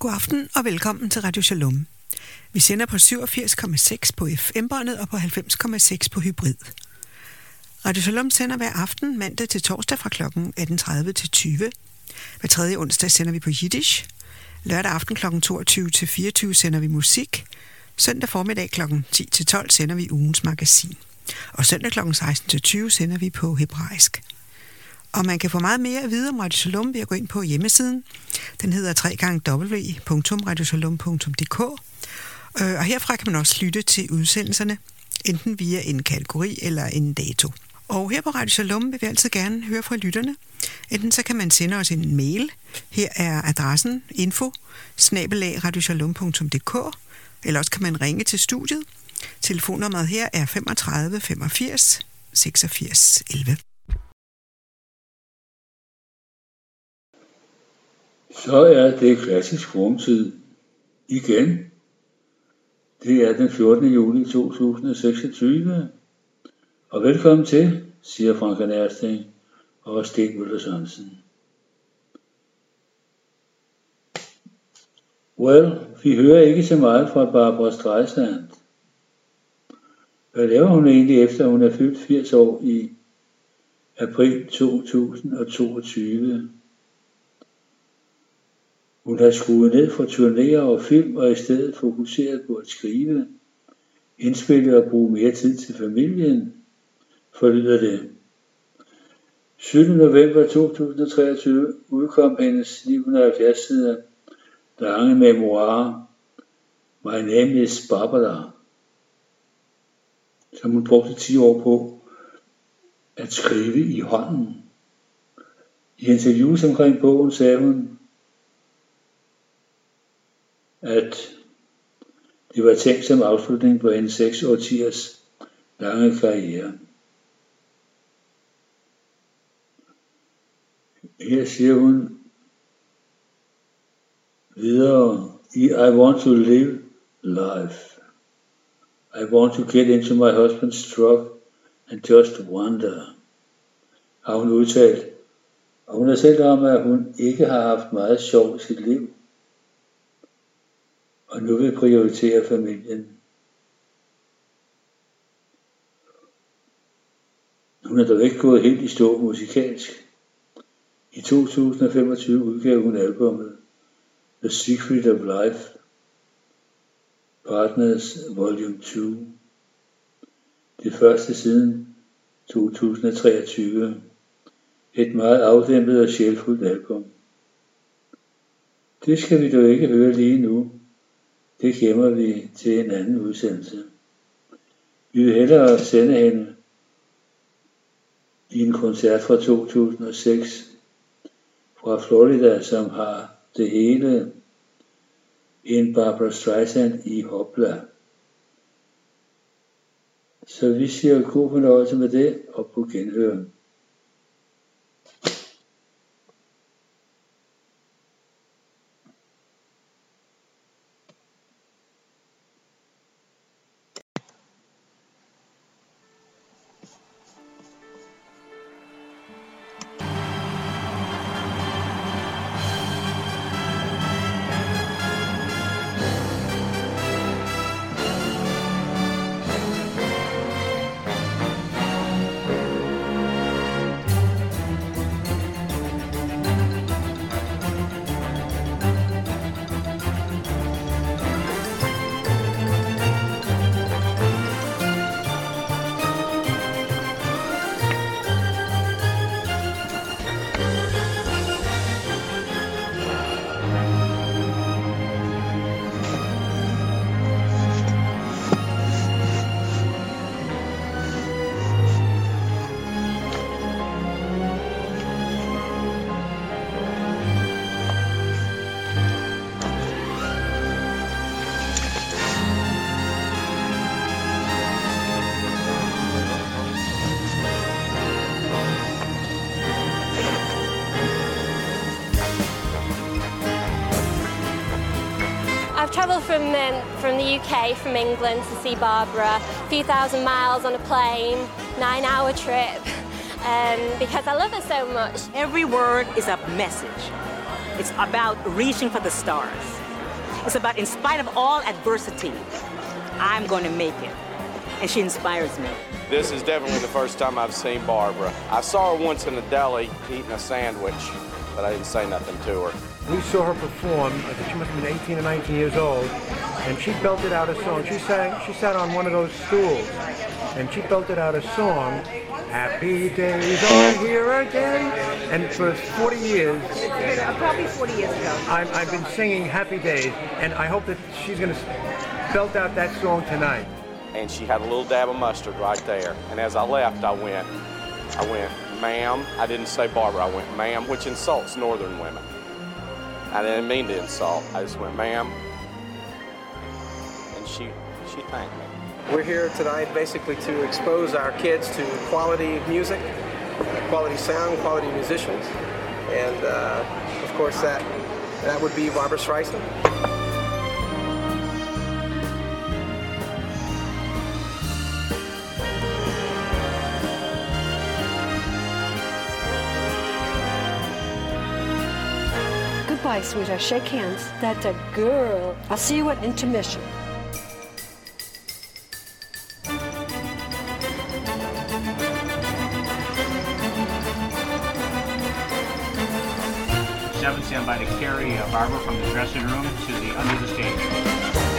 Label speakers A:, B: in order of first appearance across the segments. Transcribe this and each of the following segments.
A: God aften og velkommen til Radio Shalom. Vi sender på 87,6 på FM-båndet og på 90,6 på hybrid. Radio Shalom sender hver aften mandag til torsdag fra kl. 18.30 til 20. Hver tredje onsdag sender vi på Yiddish. Lørdag aften kl. 22 til 24 sender vi musik. Søndag formiddag kl. 10 til 12 sender vi ugens magasin. Og søndag kl. 16 til 20 sender vi på hebraisk. Og man kan få meget mere at vide om Radio Shalom ved at gå ind på hjemmesiden. Den hedder www.radioshalom.dk. Og herfra kan man også lytte til udsendelserne, enten via en kategori eller en dato. Og her på Radio Shalom vil vi altid gerne høre fra lytterne. Enten så kan man sende os en mail. Her er adressen info@radioshalom.dk. Eller også kan man ringe til studiet. Telefonnummeret her er 35 85 86 11.
B: Så er det klassisk rumtid igen. Det er den 14. juli 2026. Og velkommen til, siger Frank Ersting og Sten Møller Sørensen. Vi hører ikke så meget fra Barbra Streisand. Hvad laver hun egentlig efter, hun er fyldt 80 år i april 2022? Hun har skruet ned for turnéer og film og i stedet fokuseret på at skrive, indspille og bruge mere tid til familien, forlyder det. 7. november 2023 udkom hendes 970 sider lange memoirer, My Name is Barbara, som hun brugte 10 år på at skrive i hånden. I interviews omkring bogen sagde hun, at det var tænkt som afslutning på hendes 6 årtiers lange karriere. Her siger hun videre, I want to live life. I want to get into my husband's truck and just wonder, har hun udtalt. Og hun har selv om, at hun ikke har haft meget sjov i sit liv, og nu vil prioritere familien. Hun er dog ikke gået helt i stå musikalsk. I 2025 udgav hun albumet The Secret of Life, Partners Volume 2. Det første siden 2023. Et meget afdæmpet og sjælfuldt album. Det skal vi dog ikke høre lige nu. Det gemmer vi til en anden udsendelse. Vi vil hellere sende hende i en koncert fra 2006 fra Florida, som har det hele en Barbra Streisand i Hopla. Så vi siger god fornøjelse med det og på genhør.
C: I've travelled from the UK, from England to see Barbara, a few thousand miles on a plane, 9-hour trip, because I love her so much.
D: Every word is a message. It's about reaching for the stars. It's about, in spite of all adversity, I'm going to make it. And she inspires me.
E: This is definitely the first time I've seen Barbara. I saw her once in the deli eating a sandwich, but I didn't say nothing to her.
F: We saw her perform. I think she must have been 18 or 19 years old, and she belted out a song. She sat on one of those stools, and she belted out a song, "Happy Days Are Here Again." And for 40 years,
D: Probably 40 years ago.
F: I've been singing "Happy Days," and I hope that she's going to belt out that song tonight.
E: And she had a little dab of mustard right there. And as I left, I went, "Ma'am." I didn't say Barbara, I went, "Ma'am," which insults northern women. I didn't mean to insult. I just went, "Ma'am." And she thanked me.
G: We're here tonight basically to expose our kids to quality music, quality sound, quality musicians. And of course that would be Barbra Streisand.
H: Goodbye, sweetheart. Shake hands. That's a girl. I'll see you at intermission.
I: Stand by to carry Barbara from the dressing room to the under the stage.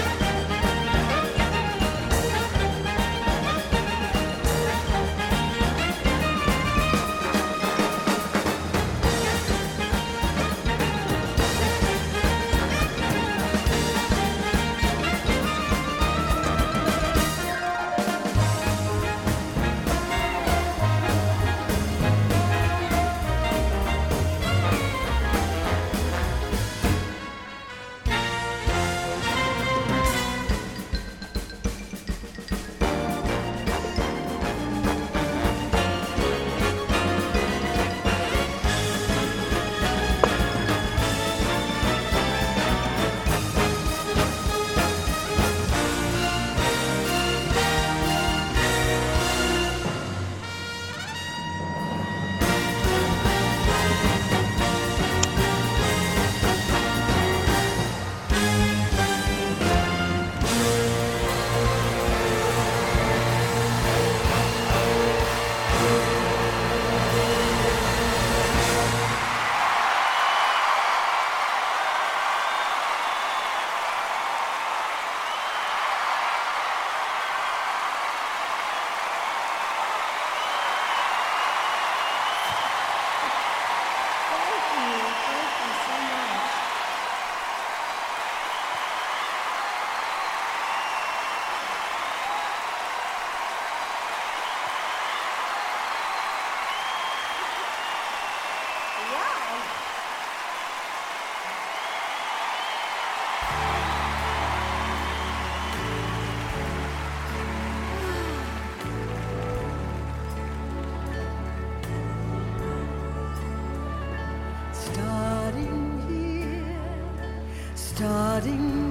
J: Starting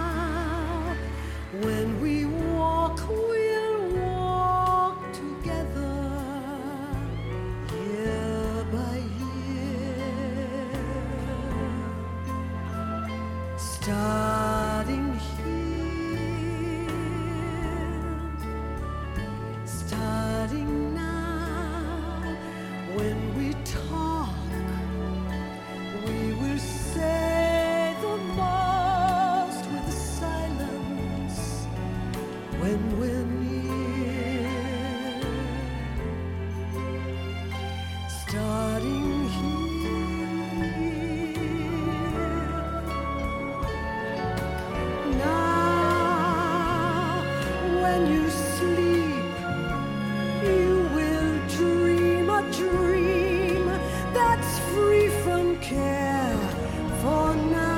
J: now, when we walk, we'll walk together, year by year. Starting here, starting now, when we talk, we will say when we're near, starting here. Now, when you sleep, you will dream a dream that's free from care. For now,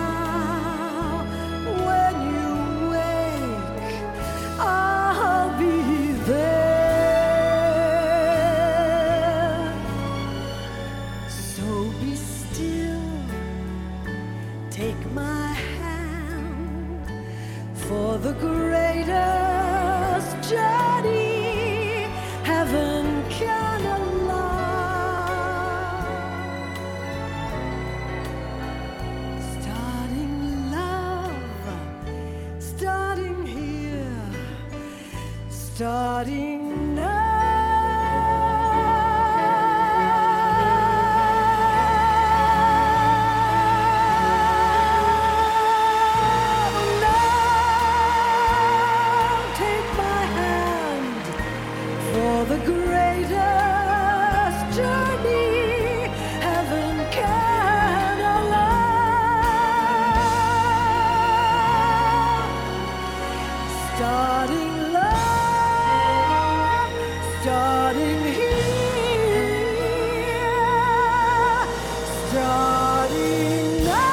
J: the greatest journey heaven can allow. Starting love starting now. Now take my hand for the greatest journey heaven can allow. Starting love, starting here, starting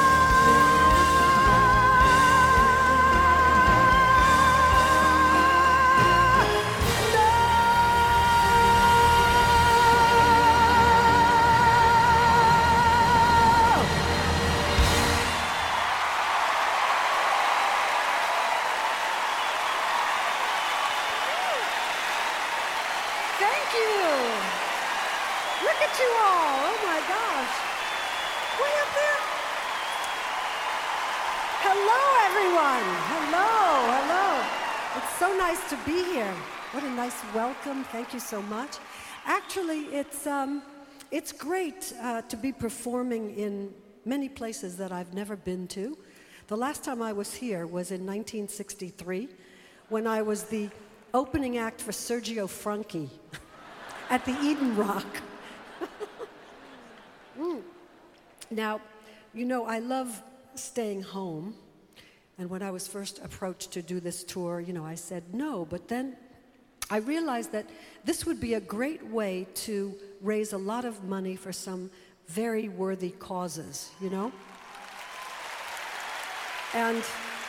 J: Thank you. Look at you all. Oh my gosh. Way up there. Hello, everyone. Hello, hello. It's so nice to be here. What a nice welcome. Thank you so much. Actually, it's great to be performing in many places that I've never been to. The last time I was here was in 1963 when I was the opening act for Sergio Franchi at the Eden Rock. Now, you know, I love staying home. And when I was first approached to do this tour, you know, I said no. But then I realized that this would be a great way to raise a lot of money for some very worthy causes, you know? And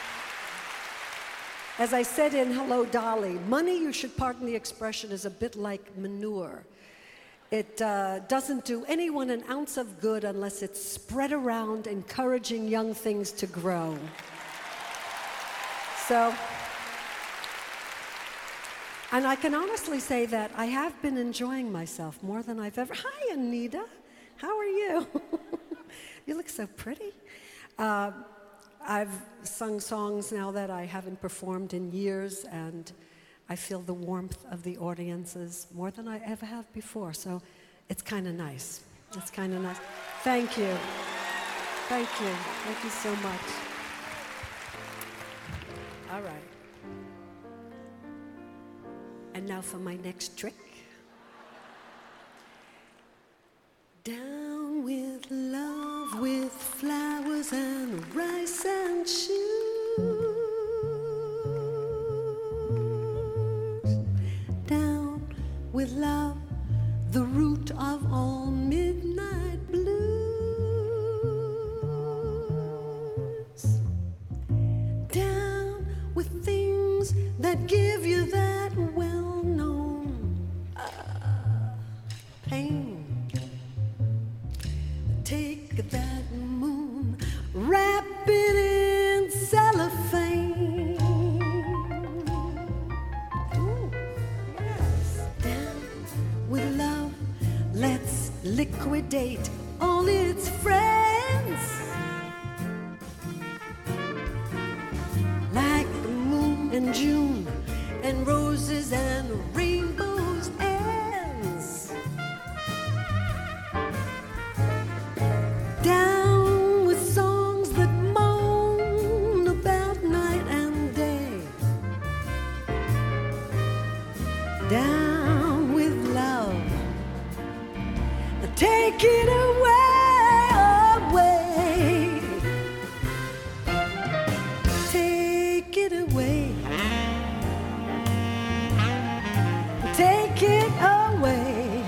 J: as I said in Hello, Dolly, money, you should pardon the expression, is a bit like manure. It doesn't do anyone an ounce of good unless it's spread around, encouraging young things to grow. So, and I can honestly say that I have been enjoying myself more than I've ever. Hi, Anita. How are you? You look so pretty. I've sung songs now that I haven't performed in years, and I feel the warmth of the audiences more than I ever have before, so it's kind of nice. It's kind of nice. Thank you. Thank you. Thank you so much. All right. And now for my next trick. Down with love, with flowers and rice and shoes. Down with love, the root of all midnight blues. Down with things that give you that well-known pain. Take that moon, wrap it in cellophane. Ooh, yes. Down with love, let's liquidate all its friends. Like the moon in June and roses and rainbows ends. Down with songs that moan about night and day. Down with love. Take it away, away. Take it away. Take it away.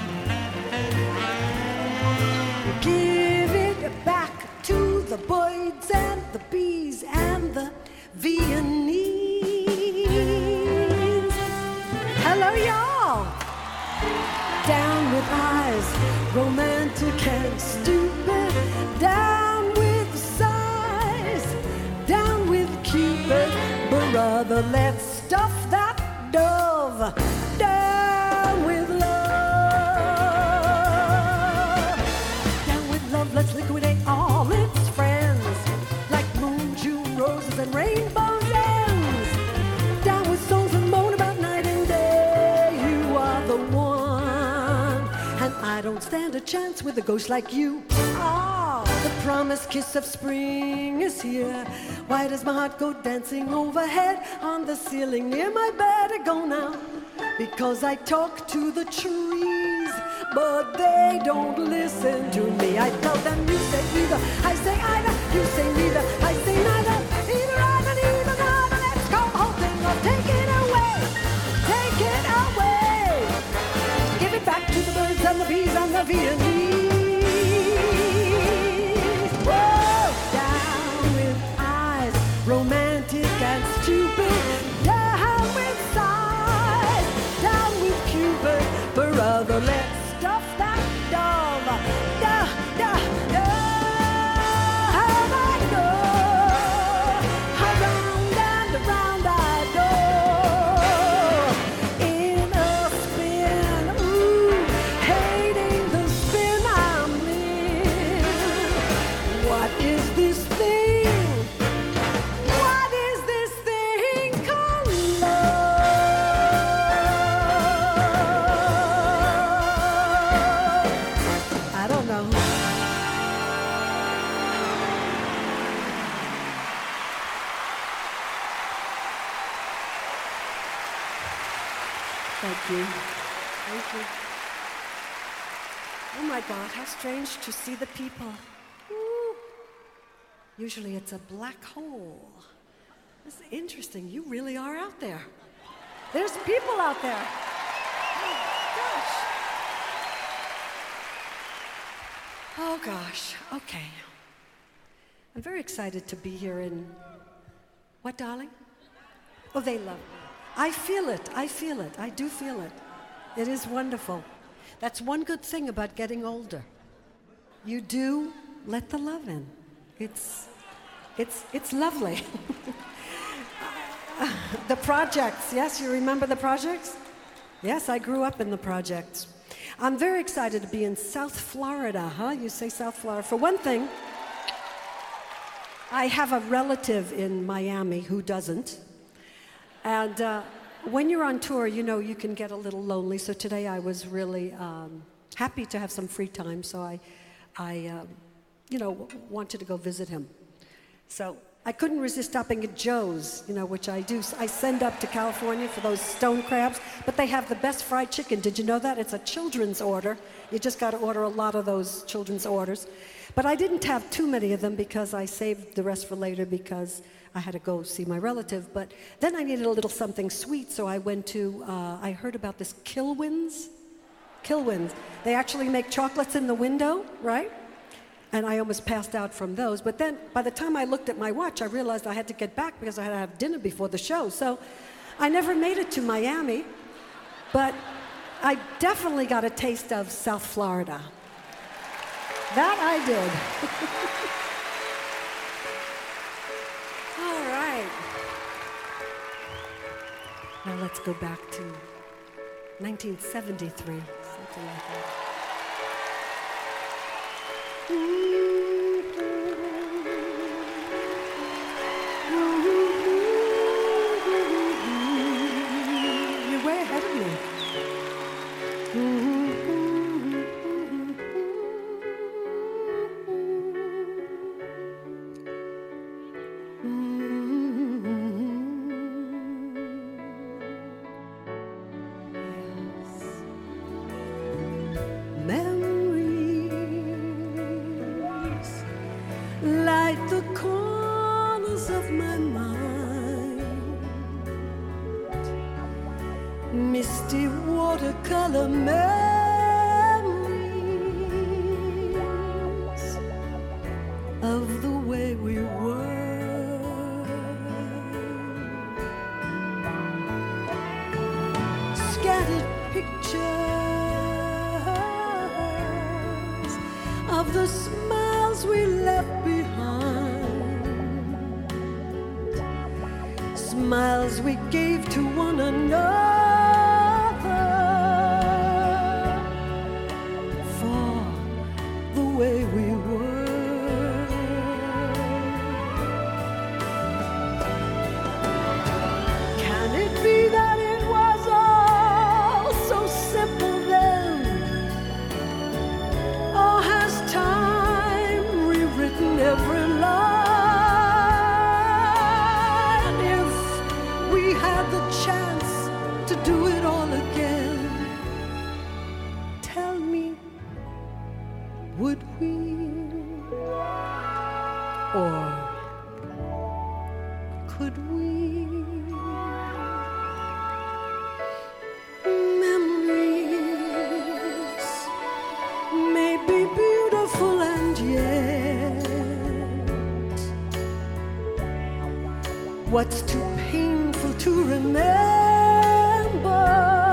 J: Give it back to the Boyds and the Bees and the Viennese. Hello, y'all. Down with eyes, romantic and stupid. Down with sighs. Down with Cupid. Brother, let's stuff that dove. Down with love. Down with love, let's liquidate all its friends. Like moon, June, roses, and rainbows ends. Down with songs that moan about night and don't stand a chance with a ghost like you. Ah, the promised kiss of spring is here. Why does my heart go dancing overhead on the ceiling near my bed? I go now because I talk to the trees, but they don't listen to me. I tell them you say either, I say either, you say neither, I say neither. Either either, neither neither. Let's go whole thing up, take it away, take it away. Give it back to the birds and the bees and the Viennese. Whoa, down with eyes, romantic and stupid. Down with sighs, down with Cupid. Brother, let's stuff that dove. Da, da, da. How I go, around and around I go. In a spin, ooh, hating the spin I'm in. What is this thing? What is this thing called love? I don't know. Thank you. Thank you. Oh my God, how strange to see the people. Ooh. Usually it's a black hole. It's interesting. You really are out there. There's people out there. Oh gosh. Oh gosh. Okay. I'm very excited to be here in... What, darling? Oh, they love me. I feel it. I feel it. I do feel it. It is wonderful. That's one good thing about getting older. You do let the love in. It's lovely. The projects, yes, you remember the projects? Yes, I grew up in the projects. I'm very excited to be in South Florida, huh? You say South Florida. For one thing, I have a relative in Miami who doesn't. And when you're on tour, you know, you can get a little lonely. So today I was really happy to have some free time. So I wanted to go visit him. So I couldn't resist stopping at Joe's, you know, which I do. I send up to California for those stone crabs, but they have the best fried chicken. Did you know that? It's a children's order. You just got to order a lot of those children's orders. But I didn't have too many of them because I saved the rest for later because I had to go see my relative. But then I needed a little something sweet, so I went to, I heard about this Kilwins. Kilwins. They actually make chocolates in the window, right? And I almost passed out from those. But then, by the time I looked at my watch, I realized I had to get back because I had to have dinner before the show. So I never made it to Miami, but I definitely got a taste of South Florida. That I did. All right. Now let's go back to 1973, something like that. You're way ahead of me. Misty watercolor memories of the way we were. Scattered pictures of the smiles we left behind, smiles we gave to one another. could we? Memories may be beautiful and yet what's too painful to remember,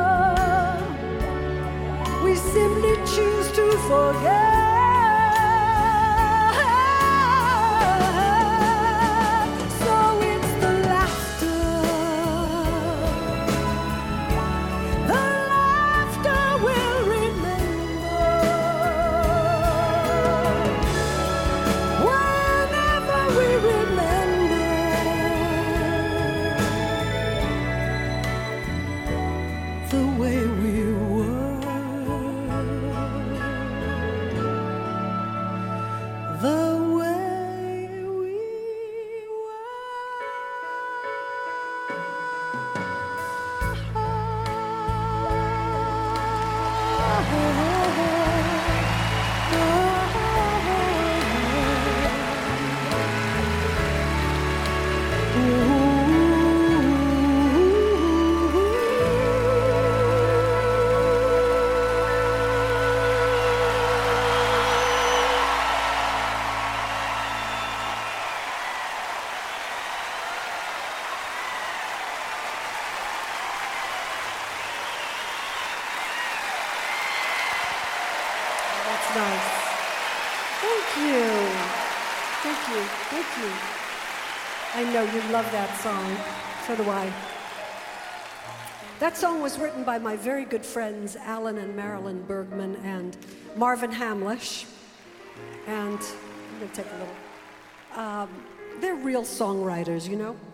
J: we simply choose to forget. Nice. Thank you. Thank you. Thank you. I know you love that song. So do I. That song was written by my very good friends Alan and Marilyn Bergman and Marvin Hamlish. And I'm going to take a little. They're real songwriters, you know?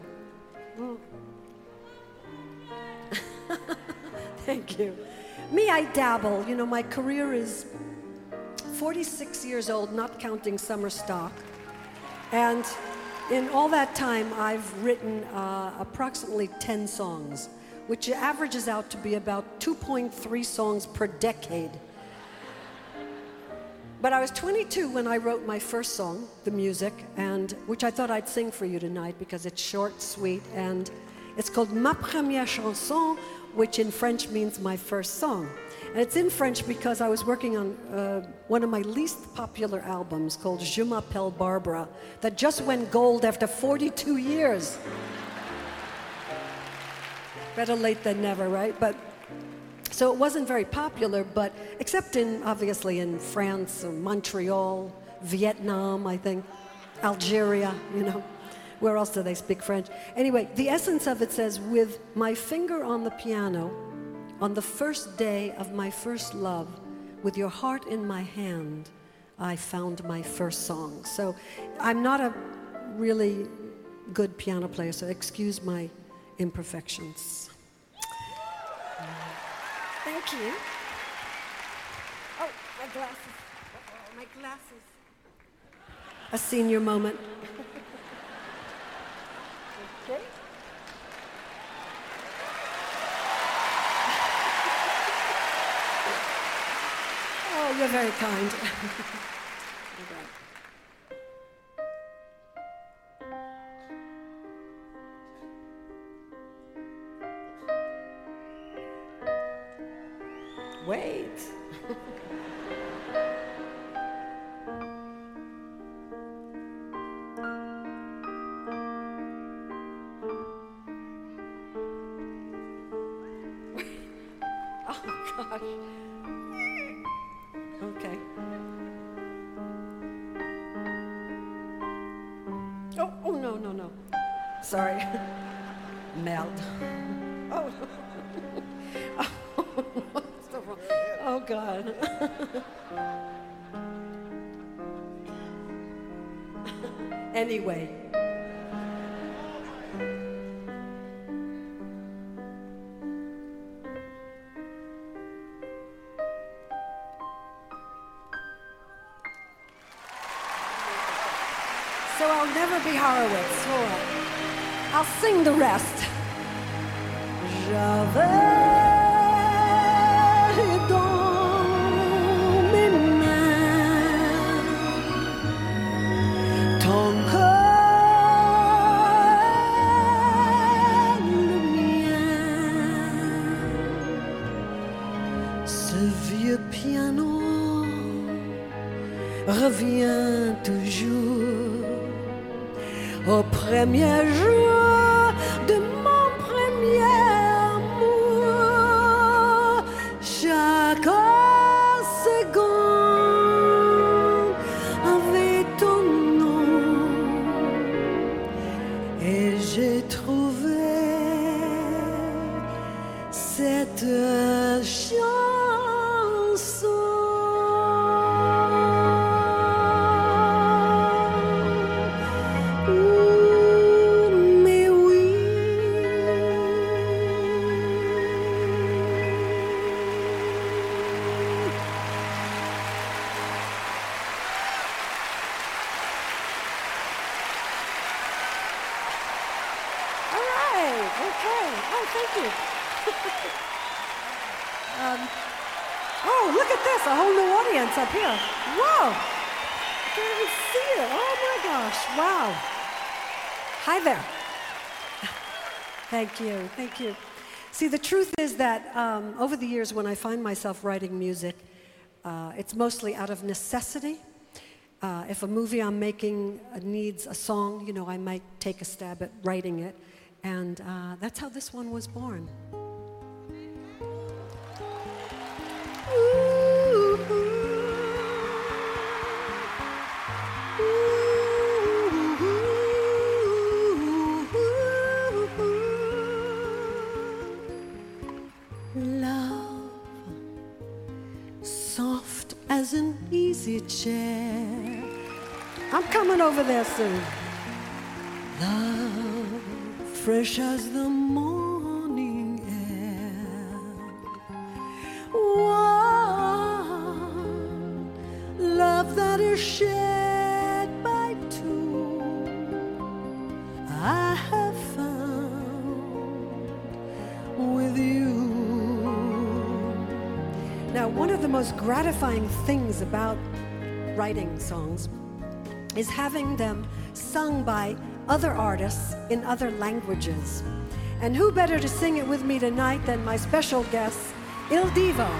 J: Thank you. Me, I dabble. You know, my career is 46 years old, not counting summer stock. And in all that time, I've written approximately 10 songs, which averages out to be about 2.3 songs per decade. But I was 22 when I wrote my first song, the music, and which I thought I'd sing for you tonight because it's short, sweet, and it's called Ma Première Chanson, which in French means my first song. And it's in French because I was working on one of my least popular albums called Je m'appelle Barbara that just went gold after 42 years. Better late than never, right? But so it wasn't very popular, but except in, obviously, in France, or Montreal, Vietnam, I think, Algeria, you know. Where else do they speak French? Anyway, the essence of it says, with my finger on the piano, on the first day of my first love, with your heart in my hand, I found my first song. So I'm not a really good piano player, so excuse my imperfections. Thank you. Oh, my glasses. Oh, my glasses. A senior moment. Okay. Oh, you're very kind. Wait. Oh, gosh. Okay. Oh, no, no, no. Sorry. Merde. Oh. Oh, God. Anyway. So I'll never be Horowitz. All right. I'll sing the rest. J'avais dans mes mains ton corps piano revient toujours au premier jour de mon premier amour. Chaque seconde avait ton nom et j'ai trouvé cette chanson. Mais oui. All right. Okay. Oh, thank you. Oh, look at this, a whole new audience up here. Whoa, I can't even see it. Oh my gosh, wow. Hi there. Thank you, thank you. See, the truth is that over the years when I find myself writing music, it's mostly out of necessity. If a movie I'm making needs a song, you know, I might take a stab at writing it. And that's how this one was born. Love, soft as an easy chair. I'm coming over there soon. Love, fresh as the morning air. One love that is shared by two, I have found with you. Now, one of the most gratifying things about writing songs is having them sung by other artists in other languages. And who better to sing it with me tonight than my special guest, Il Divo.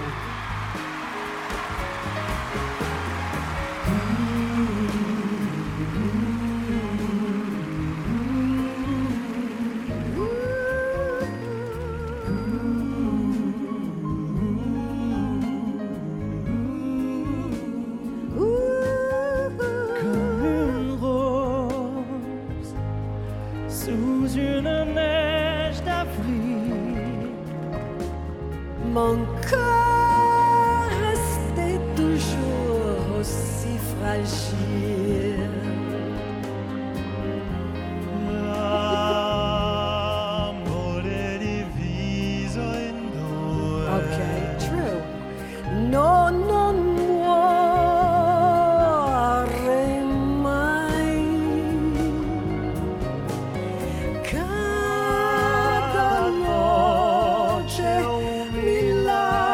K: Sous une neige d'avril,
J: mon corps restait toujours aussi fragile.
K: l'amore diviso in due.
J: Okay, true. No, non muore mai. Cada noche un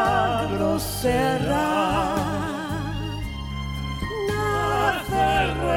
J: milagro será. Nacerá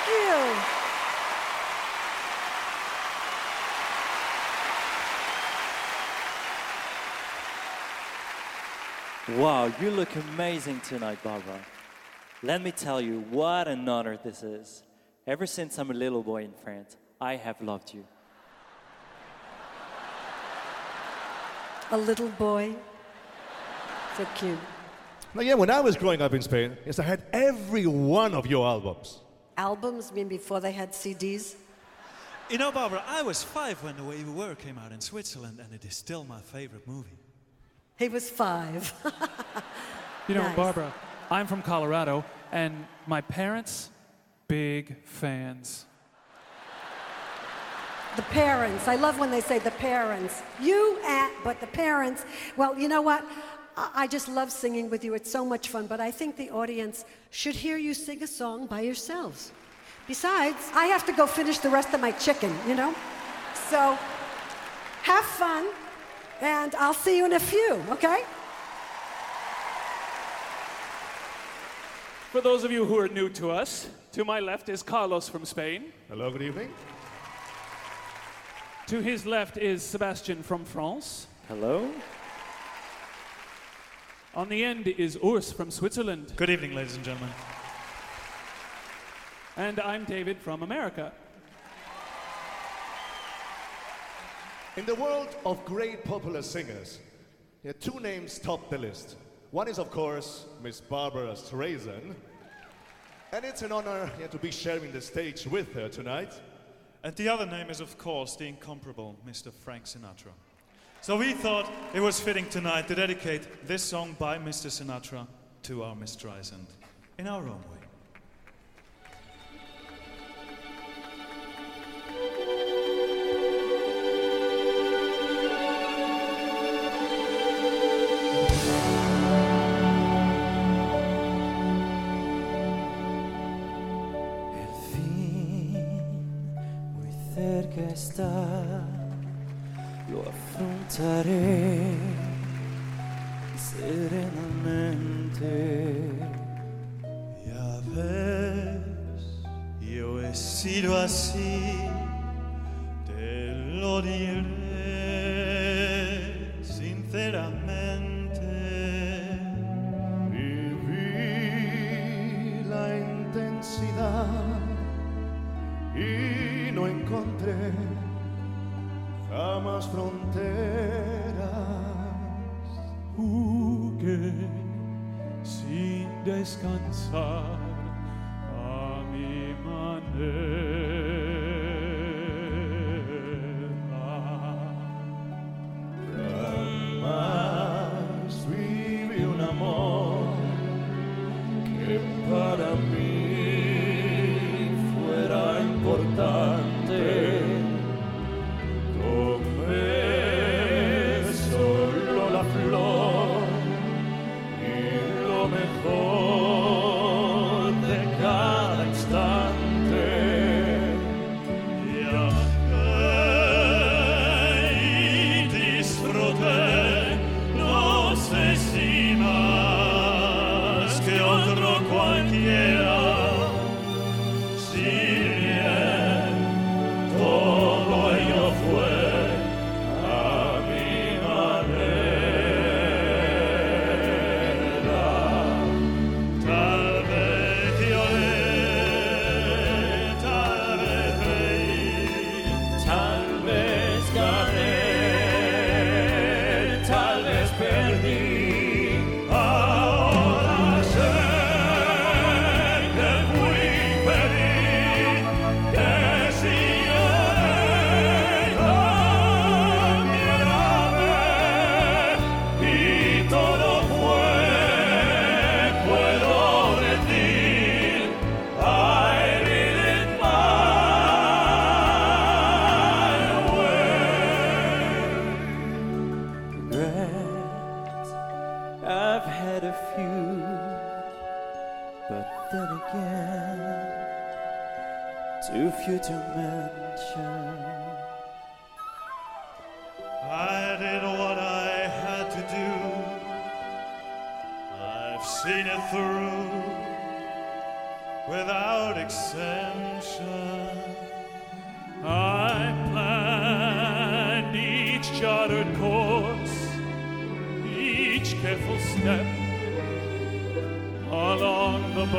J: you.
L: Wow, you look amazing tonight, Barbara. Let me tell you what an honor this is. Ever since I'm a little boy in France, I have loved you.
J: A little boy. So cute.
M: Now, yeah, when I was growing up in Spain, yes, I had every one of your albums.
J: Albums, mean before they had CDs?
K: You know, Barbara, I was 5 when The Way We Were came out in Switzerland, and it is still my favorite movie.
J: He was 5.
N: You know,
J: Nice.
N: Barbara, I'm from Colorado, and my parents, big fans.
J: The parents. I love when they say the parents. But the parents. Well, you know what? I just love singing with you. It's so much fun. But I think the audience should hear you sing a song by yourselves. Besides, I have to go finish the rest of my chicken, you know? So, have fun, and I'll see you in a few, okay?
N: For those of you who are new to us, to my left is Carlos from Spain.
M: Hello, good evening.
N: To his left is Sebastian from France.
L: Hello.
N: On the end is Urs from Switzerland.
K: Good evening, ladies and gentlemen.
N: And I'm David from America.
M: In the world of great popular singers, two names top the list. One is, of course, Miss Barbara Streisand. And it's an honor to be sharing the stage with her tonight.
K: And the other name is, of course, the incomparable Mr. Frank Sinatra. So we thought it was fitting tonight to dedicate this song by Mr. Sinatra to our Miss Streisand in our own way.
O: Cerca está, lo affrontaré serenamente.
K: Ya ves, yo he sido así, te lo diré sinceramente.
M: Viví la intensidad y no encontré jamás fronteras.
N: Jugué sin descansar a mi manera.
M: Jamás viví un amor que para mí fuera importante. Tomé solo la flor y lo mejor de cada instante.
K: Viajé y disfruté, no sé si más que otro cualquiera. Si bien todo ello fue a mi manera, tal vez lloré, tal vez reí, tal vez gané, tal vez perdí. Ahora sé que fui feliz, que si lloré también amé, y todo fue, puedo decir, I did it my way.
O: Regrets, I've had a few, but then again, too few to mention.
K: I did what I had to do. I've seen it through without exemption. shine. I planned each chartered course, each careful step along the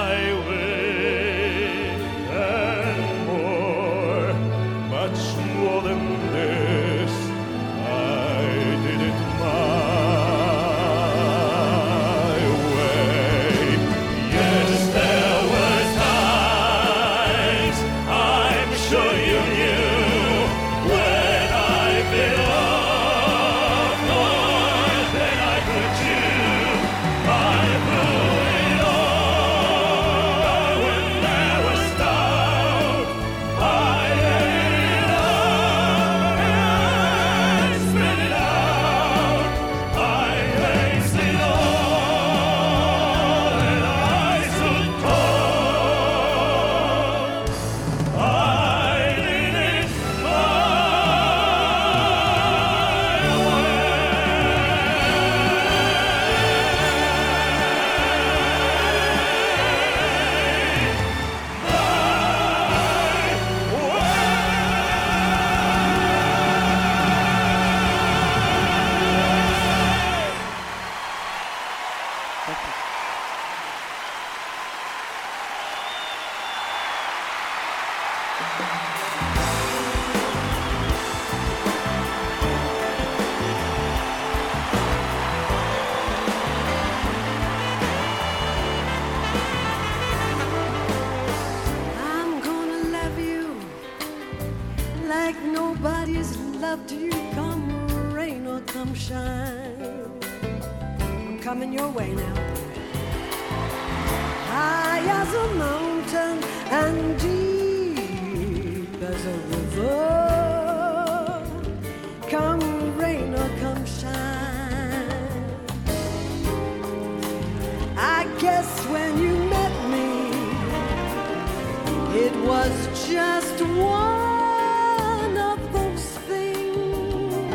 K: byway, and more, much more than this, I did it my way. Yes, there were times, I'm sure you knew, when I bit off more than I could chew. I blew it all when there was doubt. I ate it up and spit it out. I faced it all and I stood tall. I did it my
J: I'm gonna love you like nobody's loved you, come rain or come shine. I'm coming your way now. High as a mountain and deep as a river, come rain or come shine. I guess when you met me, it was just one of those things.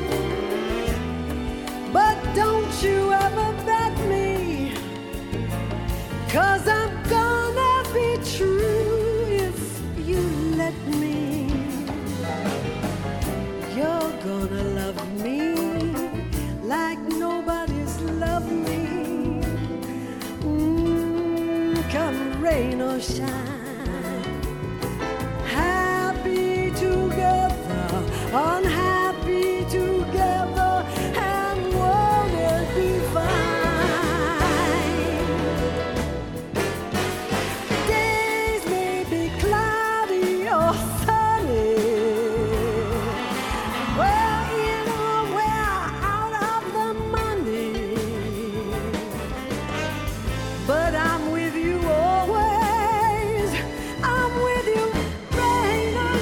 J: But don't you ever bet me, 'cause I'm gonna be true if you let me. You're gonna love me like nobody's loved me. Come rain or shine. Happy together, unhappy together, and won't it be fine? Days may be cloudy or sunny, we're in or we're out of the money, but I'm with you always. I'm with you, rain or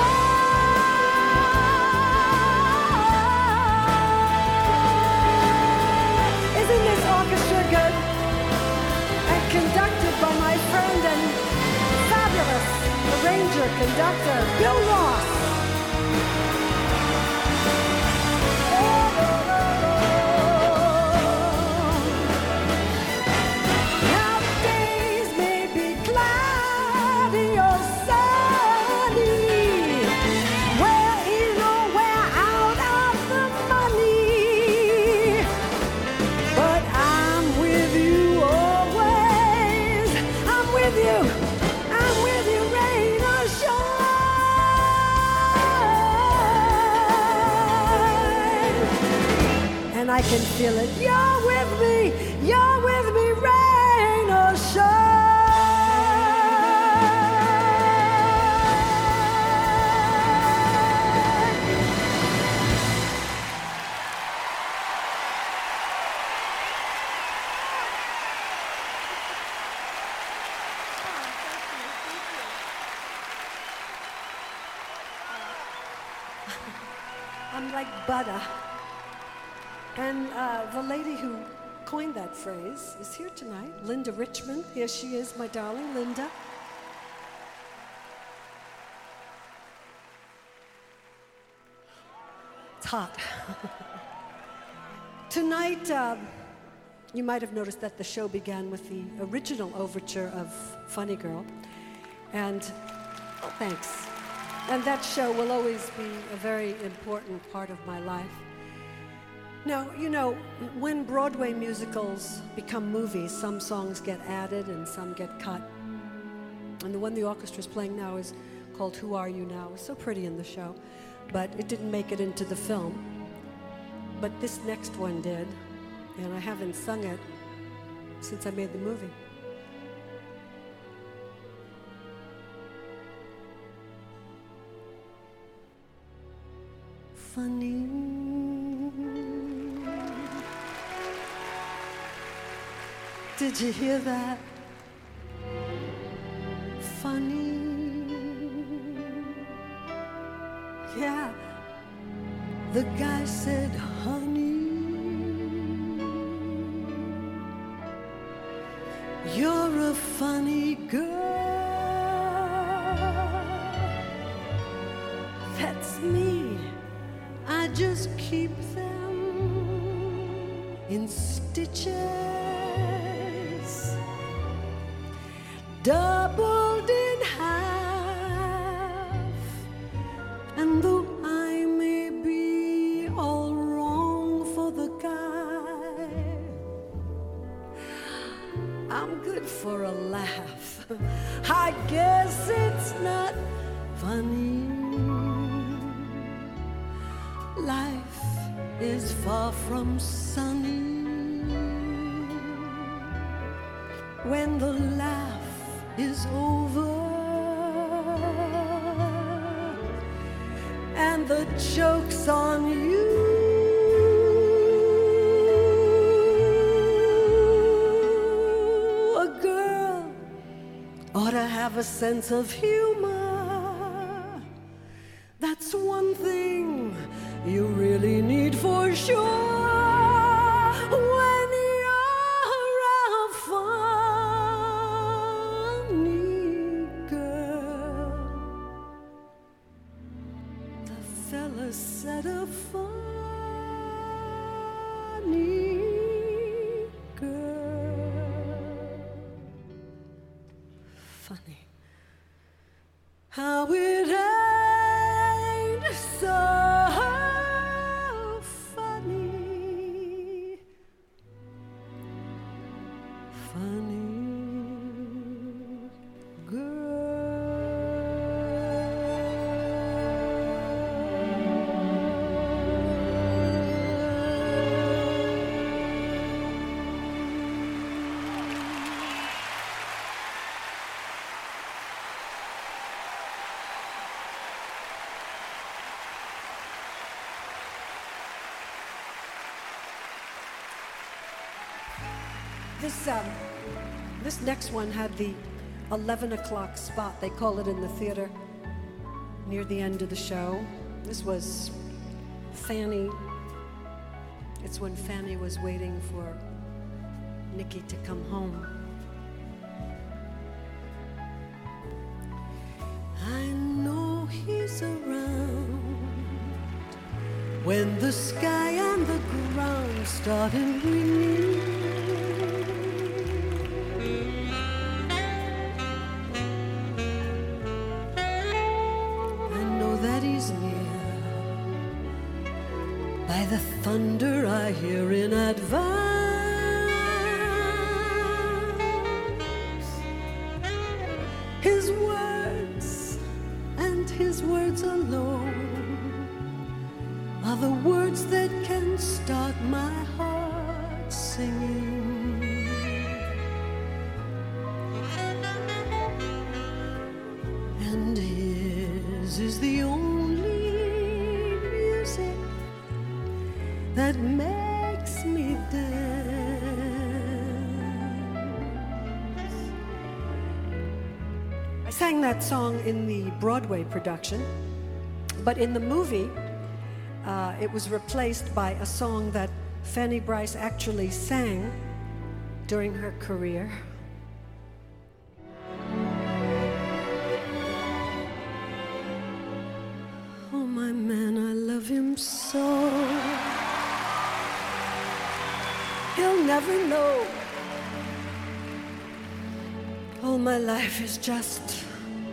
J: shine. Isn't this orchestra good? And conducted by my friend and fabulous arranger conductor, Bill Ross. Now days may be cloudy or sunny, we're in or we're out of the money, but I'm with you always. I'm with you, rain or shine. And I can feel it. You're with me, rain or shine. I'm like butter. And the lady who coined that phrase is here tonight, Linda Richmond. Here she is, my darling Linda. It's hot. Tonight, you might have noticed that the show began with the original overture of Funny Girl. And thanks. And that show will always be a very important part of my life. Now, you know, when Broadway musicals become movies, some songs get added and some get cut. And the one the orchestra's playing now is called Who Are You Now? It's so pretty in the show, but it didn't make it into the film. But this next one did, and I haven't sung it since I made the movie. Funny. Did you hear that? Funny. Yeah. The guy said, honey, you're a funny girl. That's me. I just keep them in stitches, doubled in half. And though I may be all wrong for the guy, I'm good for a laugh. I guess it's not funny. Life is far from sunny when the laugh is over and the joke's on you. A girl ought to have a sense of humor. That's one thing you really need for sure. When you're a funny girl, the fella said a funny girl. Funny how it ain't so This next one had the 11 o'clock spot, they call it in the theater, near the end of the show. This was Fanny. It's when Fanny was waiting for Nicky to come home. I know he's around when the sky and the ground started ringing. By the thunder I hear in advance, his words and his words alone are the words that can start my heart singing. And his is the only music that makes me dance. I sang that song in the Broadway production, but in the movie, it was replaced by a song that Fanny Brice actually sang during her career. Oh, my man, I love him so. He'll never know. All my life is just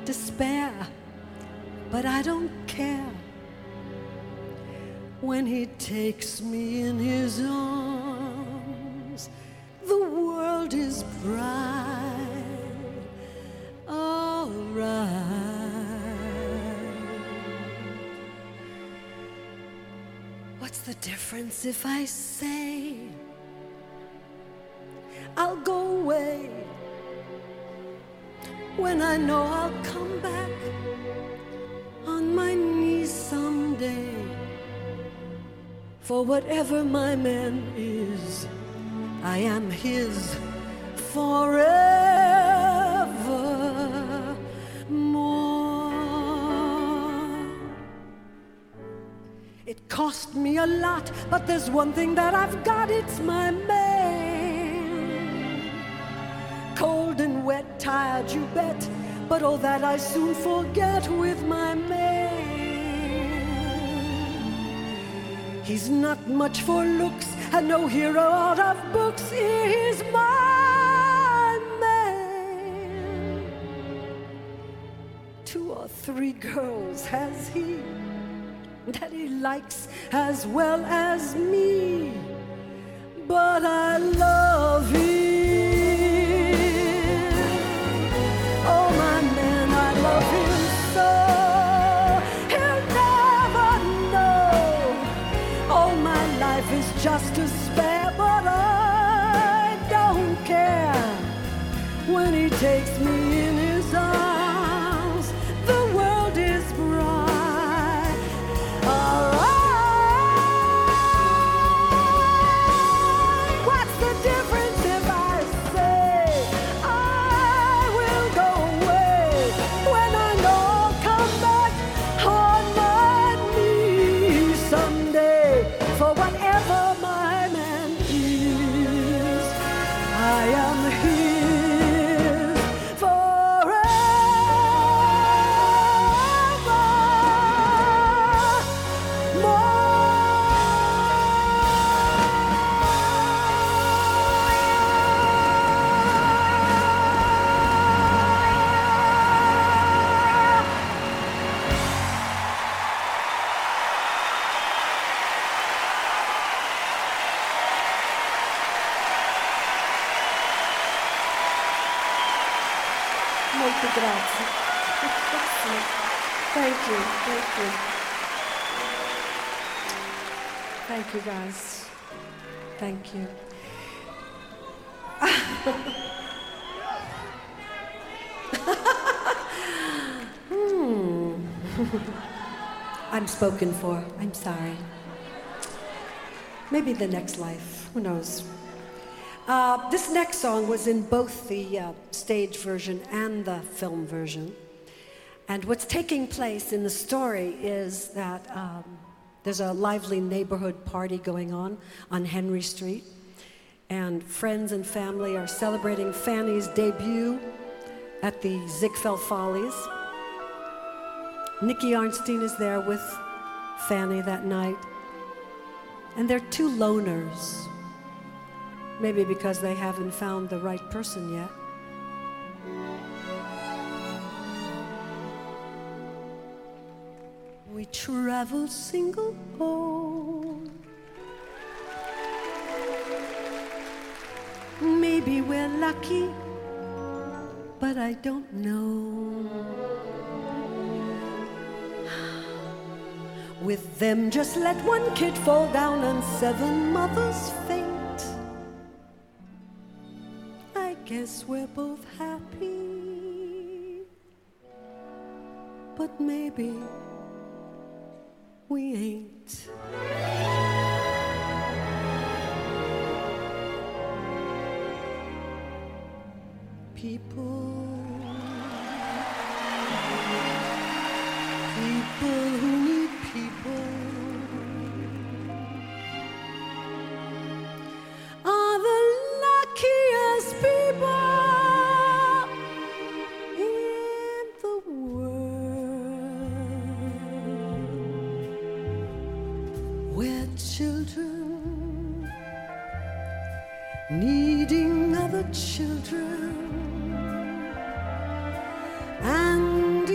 J: despair, but I don't care. When he takes me in his arms, the world is bright, all right. What's the difference if I say I'll go away when I know I'll come back on my knees someday? For whatever my man is, I am his forevermore. It cost me a lot, but there's one thing that I've got, it's my man. Cold and wet, tired, you bet, but all that I soon forget with my man. He's not much for looks, and no hero out of books. He's my man. 2 or 3 girls has he that he likes as well as me, but I love him. Oh, my man, I love him so. He'll never know. All my life is just to spare, but I don't care. When he takes me in his arms, the world is bright. All right. What's the difference if I say I will go away when I know I'll come back on my knees someday? For whatever my man is, I am his Molto grazie. Thank you, thank you. Thank you, guys. Thank you. I'm spoken for. I'm sorry. Maybe the next life. Who knows? This next song was in both the stage version and the film version. And what's taking place in the story is that there's a lively neighborhood party going on Henry Street. And friends and family are celebrating Fanny's debut at the Ziegfeld Follies. Nicky Arnstein is there with Fanny that night. And they're 2 loners. Maybe because they haven't found the right person yet. We travel single home. Maybe we're lucky, but I don't know. With them, just let 1 kid fall down and 7 mothers faint. I guess we're both happy, but maybe we ain't. People who need people are the luckiest people in the world. We're children needing other children, and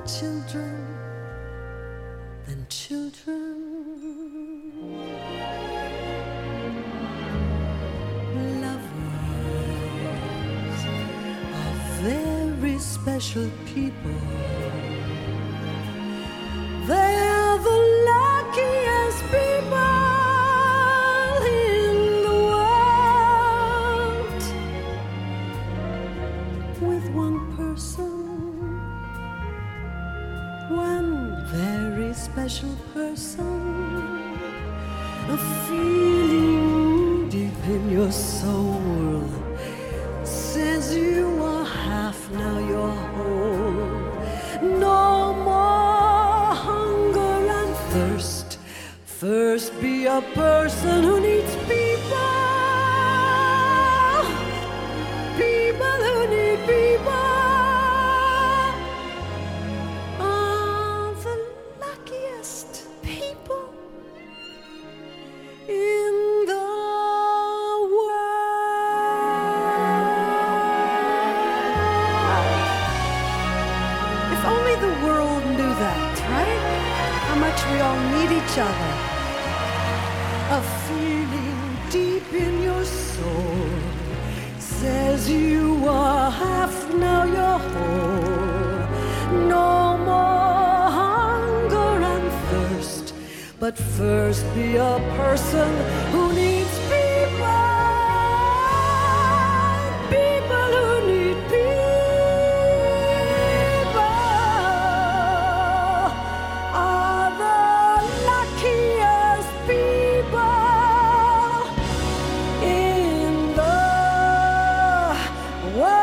J: children than children. Lovers are very special people. They're the luckiest people in the world. With one person, one very special person, a feeling deep in your soul says you are half, now you're whole. No more hunger and thirst. First be a person who needs people. People who need people. In the world. If only the world knew that, right? How much we all need each other. A feeling deep in your soul says you are half, now you're whole. No more hunger and thirst. But first be a person who needs people. People who need people are the luckiest people in the world.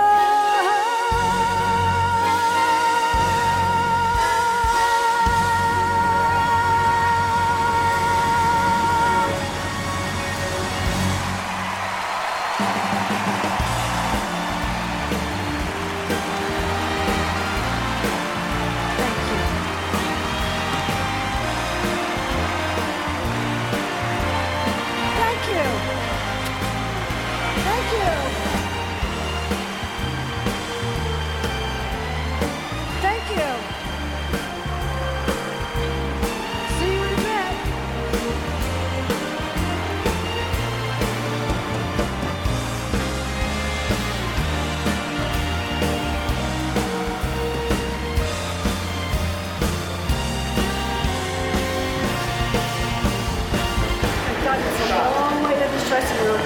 J: Dressing room.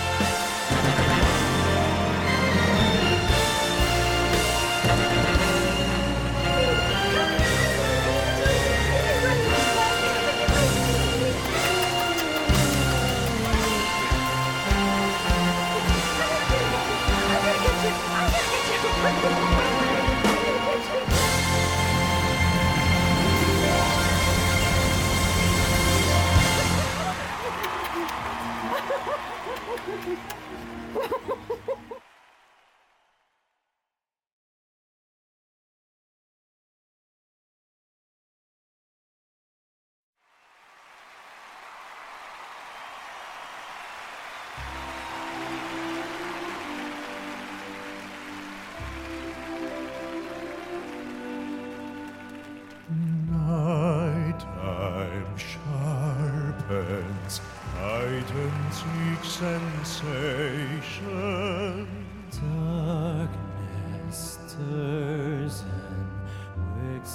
P: Nighttime sharpens, tightens each sensation.
O: Darkness stirs and wakes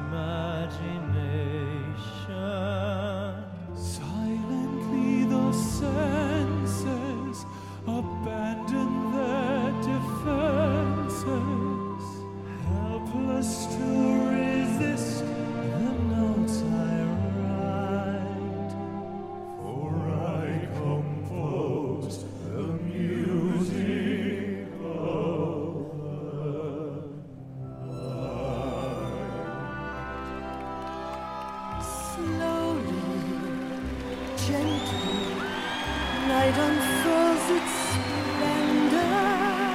O: imagination.
N: Silently the senses abandon their defenses, helpless to resist the notes I write.
P: For I compose the music of the night.
J: Slowly, gently, night unfurls its splendor.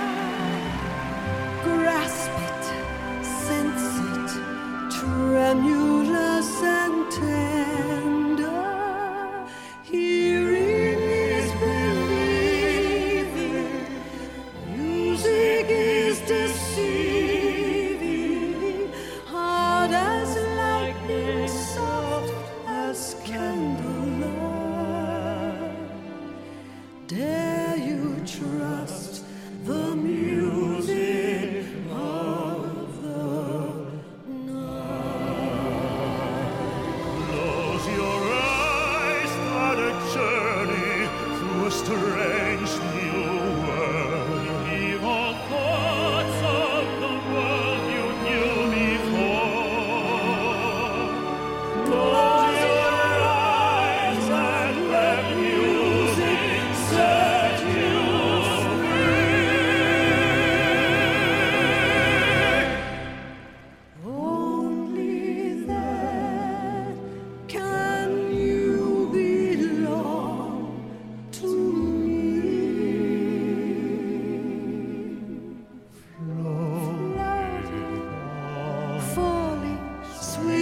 J: Grasp it, sense it, tremulous and tender. Hearing is believing, music is deceiving. Are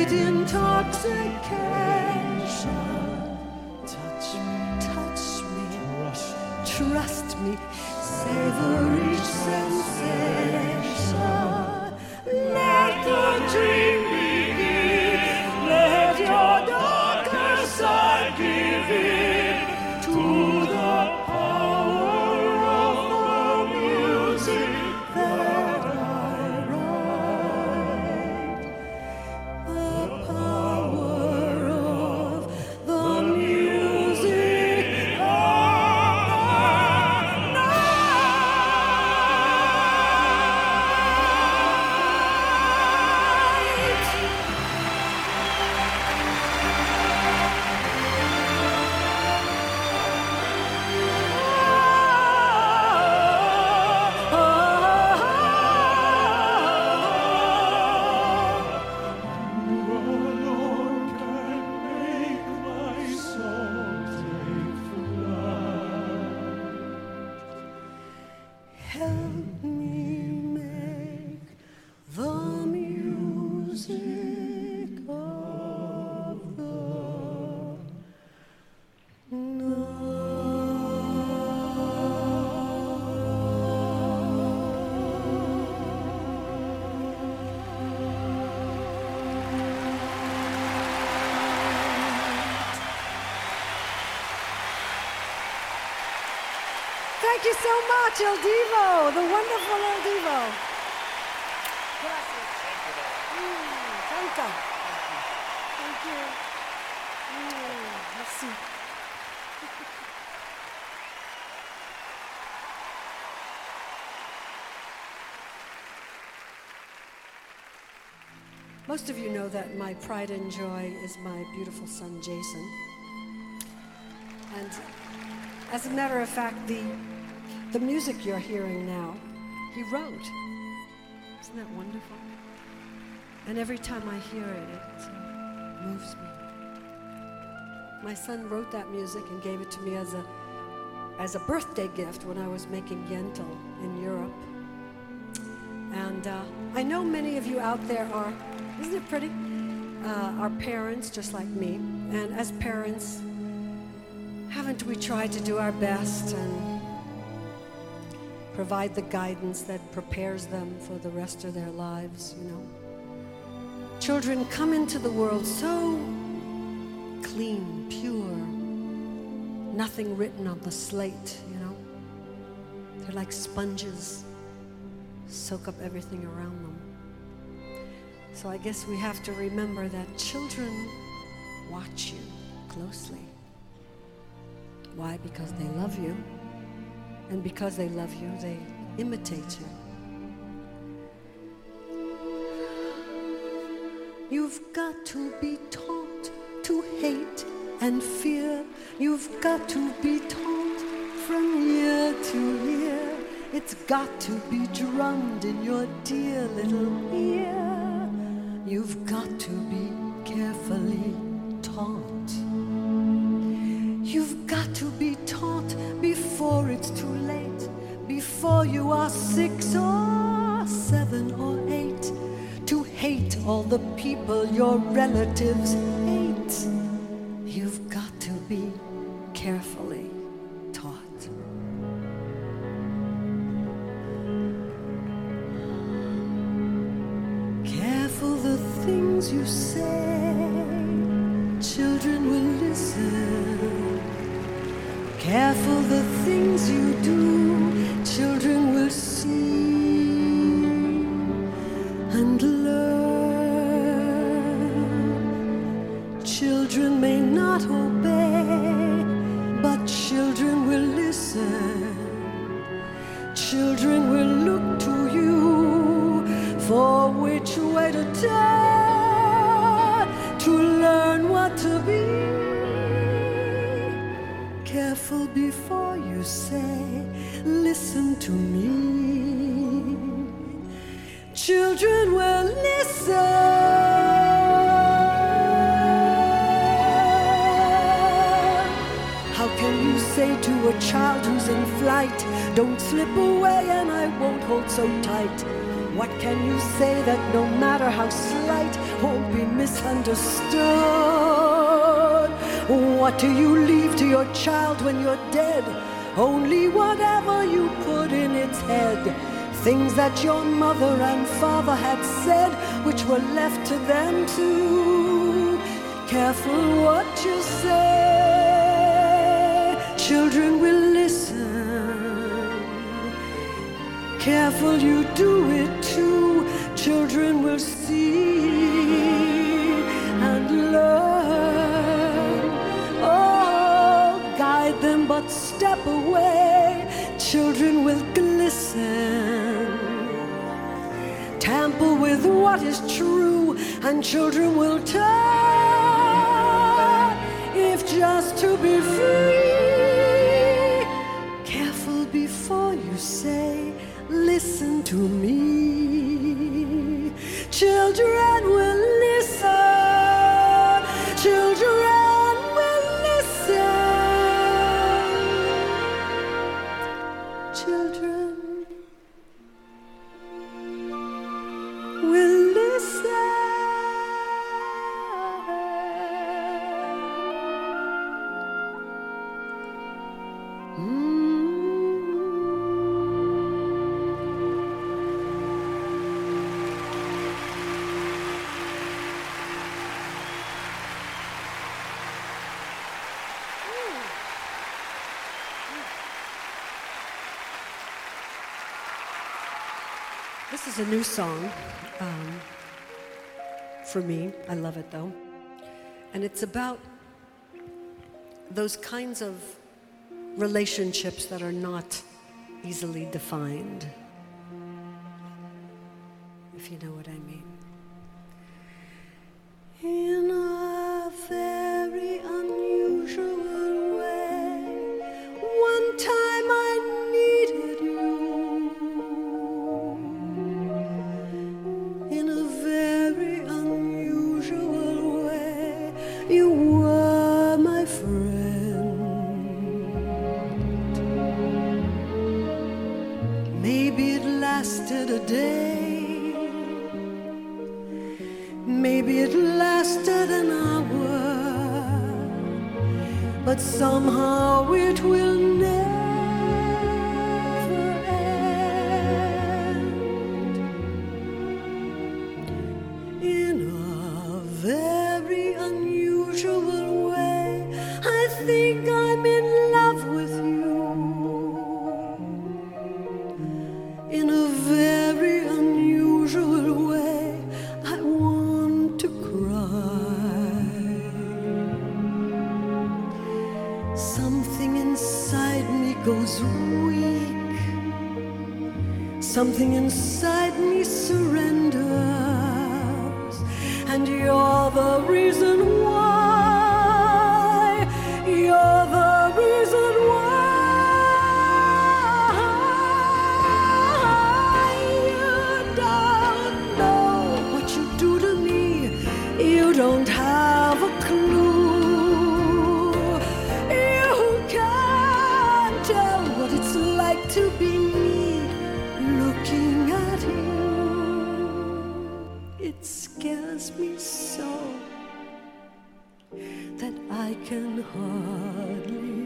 J: sweet intoxication. Touch me, trust me, savor each sensation. Let the dream begin. Let your darker side give in to the power of the music that I write. The power of the music of the help me make the music of the Thank you so much, El Divo, the wonderful El Divo. Gracias. Thank you. Thank you. Merci. Most of you know that my pride and joy is my beautiful son, Jason. And as a matter of fact, the music you're hearing now, he wrote. Isn't that wonderful? And every time I hear it, it moves me. My son wrote that music and gave it to me as a birthday gift when I was making Yentl in Europe. And I know many of you out there are, isn't it pretty? Are parents just like me. And as parents, haven't we tried to do our best and provide the guidance that prepares them for the rest of their lives, you know? Children come into the world so clean, pure, nothing written on the slate, you know? They're like sponges, soak up everything around them. So I guess we have to remember that children watch you closely. Why? Because they love you. And because they love you, they imitate you. You've got to be taught to hate and fear. You've got to be taught from year to year. It's got to be drummed in your dear little ear. You've got to be carefully taught. You've got to be taught before it's too late, before you are 6 or 7 or 8, to hate all the people your relatives hate. You've got to be carefully taught. Careful the things you say, children will listen. Careful the things you do, children will see and learn. Children may not obey, but children will listen. Children will look to you for which way to turn, to learn what to be. Careful before you say, listen to me. Children will listen. How can you say to a child who's in flight, don't slip away and I won't hold so tight? What can you say that no matter how slight won't be misunderstood? What do you leave to your child when you're dead? Only whatever you put in its head. Things that your mother and father had said, which were left to them too. Careful what you say. Children will listen. Careful you do it too. Children will see and learn. Oh, guide them but step away. Children will glisten. Tamper with what is true, and children will turn, if just to be free. Careful before you say, listen to me. Children will listen. Children will listen. Children will listen. This is a new song for me. I love it though. And it's about those kinds of relationships that are not easily defined, if you know what I mean. In a very unusual way, one time I needed you. In a very unusual way, you were my friend. Maybe it lasted a day. Maybe it lasted an hour, but somehow it will never end. In a very unusual way, I think I'm in love with you. In a very unusual way, I want to cry. Something inside me goes weak. Something inside me surrenders. And you're the reason why. You're the reason why. You don't know what you do to me. You don't have a clue. You can't tell what it's like to be me looking at you. It scares me so that I can hardly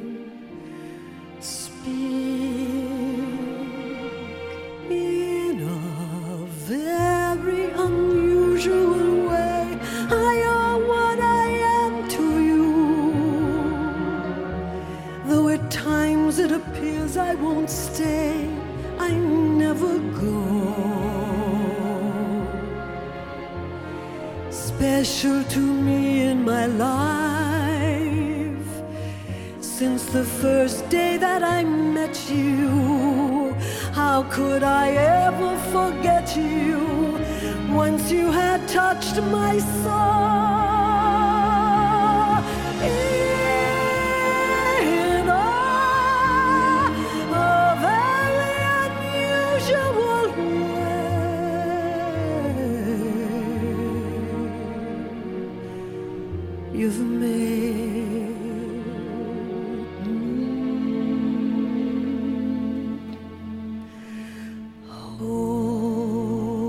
J: speak. In a very unusual way, I owe what I am to you. Though at times it appears I won't stay, I never go. Special to me in my life, since the first day that I met you. How could I ever forget you once you had touched my soul? In a very unusual way, you've made me whole.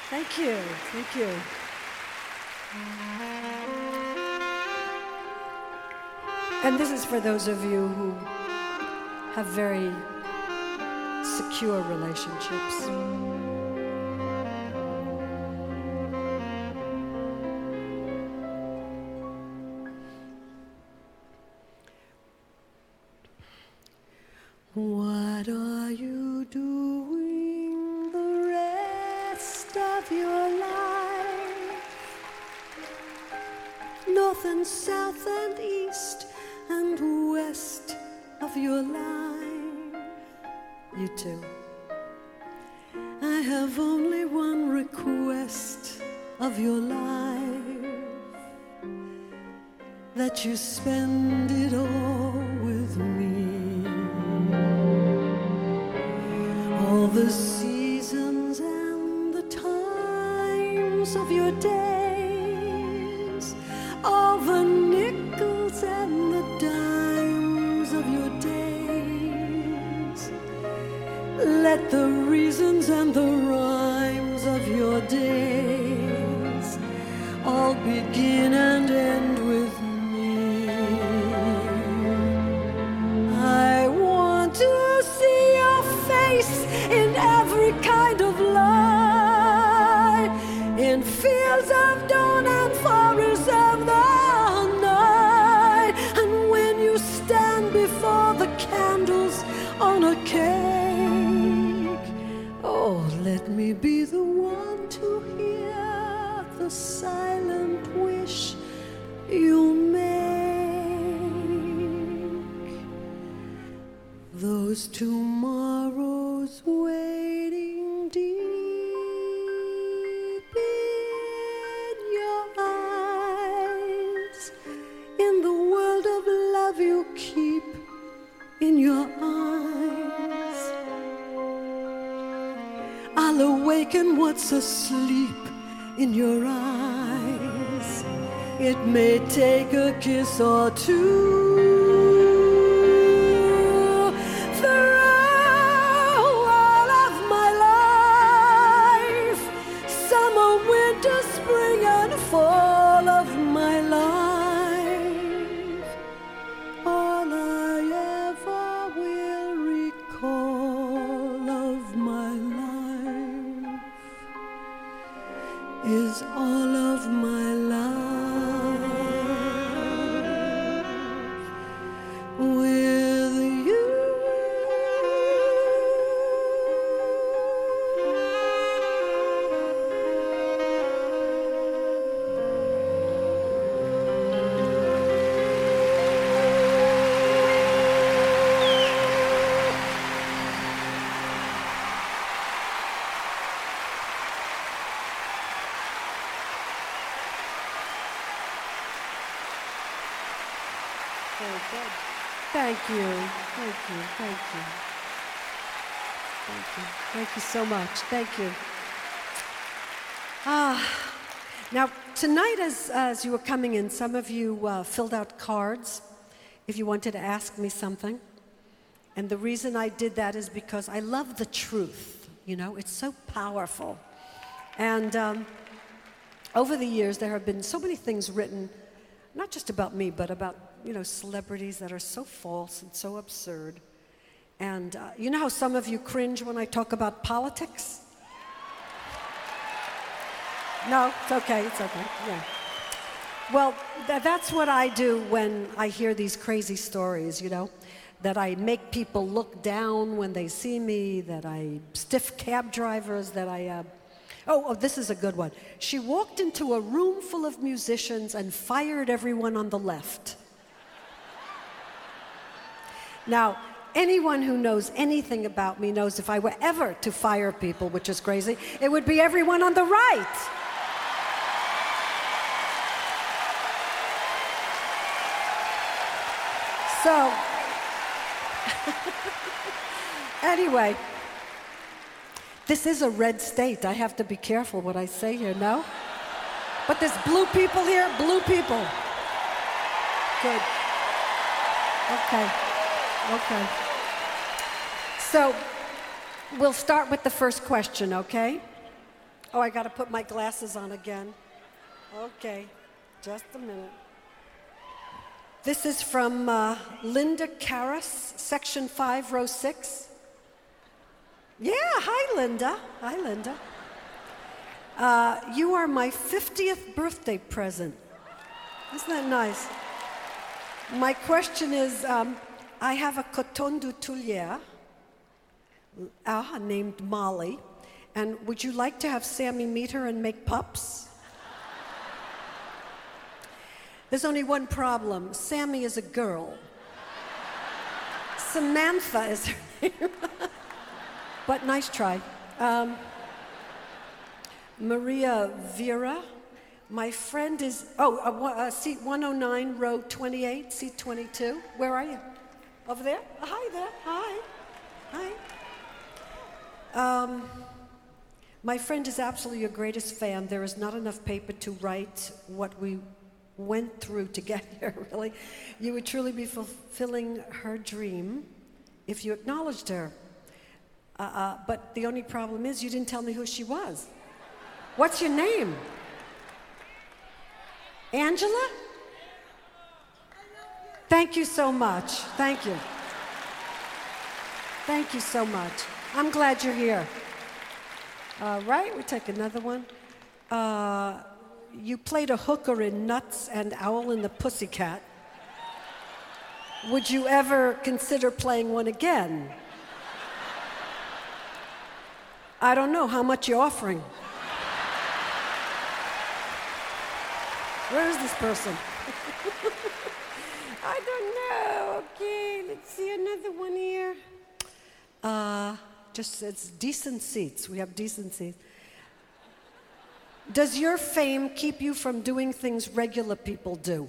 J: Thank you. Thank you. And this is for those of you who have very secure relationships. What are you doing the rest of your life? North and south and east and west of your life. You too. I have only one request of your life, that you spend it all with me. All the seasons and the times of your days, all the nickels and the dimes of your days. Let the reasons and the rhymes of your days all begin and end with me. I want to see your face in every kind of light, in fields of dawn and forests of the night. And when you stand before the candles on a cake, oh, let me be the one to hear the silent wish you make. Those tomorrows waiting deep in your eyes, in the world of love you keep in your eyes. I'll awaken what's asleep in your eyes. It may take a kiss or two. Fall of my life, all I ever will recall of my life is all of my life with you. Very good. Thank you. Thank you. Thank you. Thank you. Thank you so much. Thank you. Now, tonight, as you were coming in, some of you filled out cards if you wanted to ask me something. And the reason I did that is because I love the truth. You know, it's so powerful. And over the years, there have been so many things written, not just about me, but about, you know, celebrities that are so false and so absurd. And you know how some of you cringe when I talk about politics? No, it's okay, yeah. Well, that's what I do when I hear these crazy stories, you know, that I make people look down when they see me, that I stiff cab drivers, that I... Oh, this is a good one. She walked into a room full of musicians and fired everyone on the left. Now, anyone who knows anything about me knows if I were ever to fire people, which is crazy, it would be everyone on the right. So, anyway, this is a red state. I have to be careful what I say here, no? But there's blue people here, blue people. Good. Okay. Okay. So, we'll start with the first question, okay? Oh, I got to put my glasses on again. Okay, just a minute. This is from Linda Karras, section 5, row 6. Yeah, hi, Linda. Hi, Linda. You are my 50th birthday present. Isn't that nice? My question is, I have a coton d'Utulier named Molly, and would you like to have Sammy meet her and make pups? There's only one problem. Sammy is a girl. Samantha is her name. But nice try. Maria Vera. My friend is, seat 109, row 28, seat 22. Where are you? Over there? Hi there. Hi. Hi. My friend is absolutely your greatest fan. There is not enough paper to write what we went through to get here, really. You would truly be fulfilling her dream if you acknowledged her. But the only problem is you didn't tell me who she was. What's your name? Angela? Thank you so much. Thank you. Thank you so much. I'm glad you're here. All right, we take another one. You played a hooker in Nuts and Owl and the Pussycat. Would you ever consider playing one again? I don't know. How much you offering? Where is this person? I don't know. Okay, let's see another one here. It's decent seats. We have decent seats. Does your fame keep you from doing things regular people do?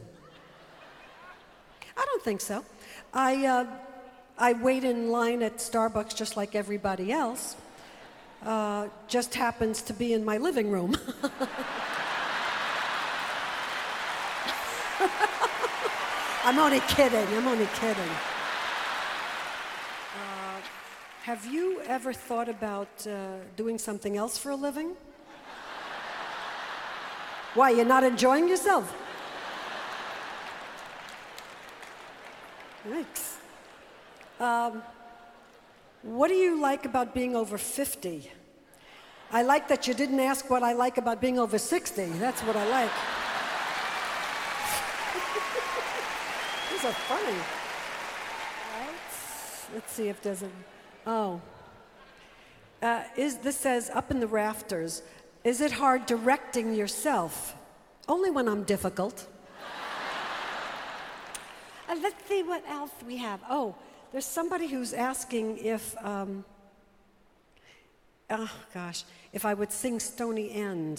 J: I don't think so. I wait in line at Starbucks just like everybody else. Just happens to be in my living room. I'm only kidding. Have you ever thought about doing something else for a living? Why, you're not enjoying yourself? Thanks. What do you like about being over 50? I like that you didn't ask what I like about being over 60. That's what I like. These are funny. Right. Let's see if there's a... this says, up in the rafters, is it hard directing yourself? Only when I'm difficult. Let's see what else we have. Oh, there's somebody who's asking if, if I would sing Stony End.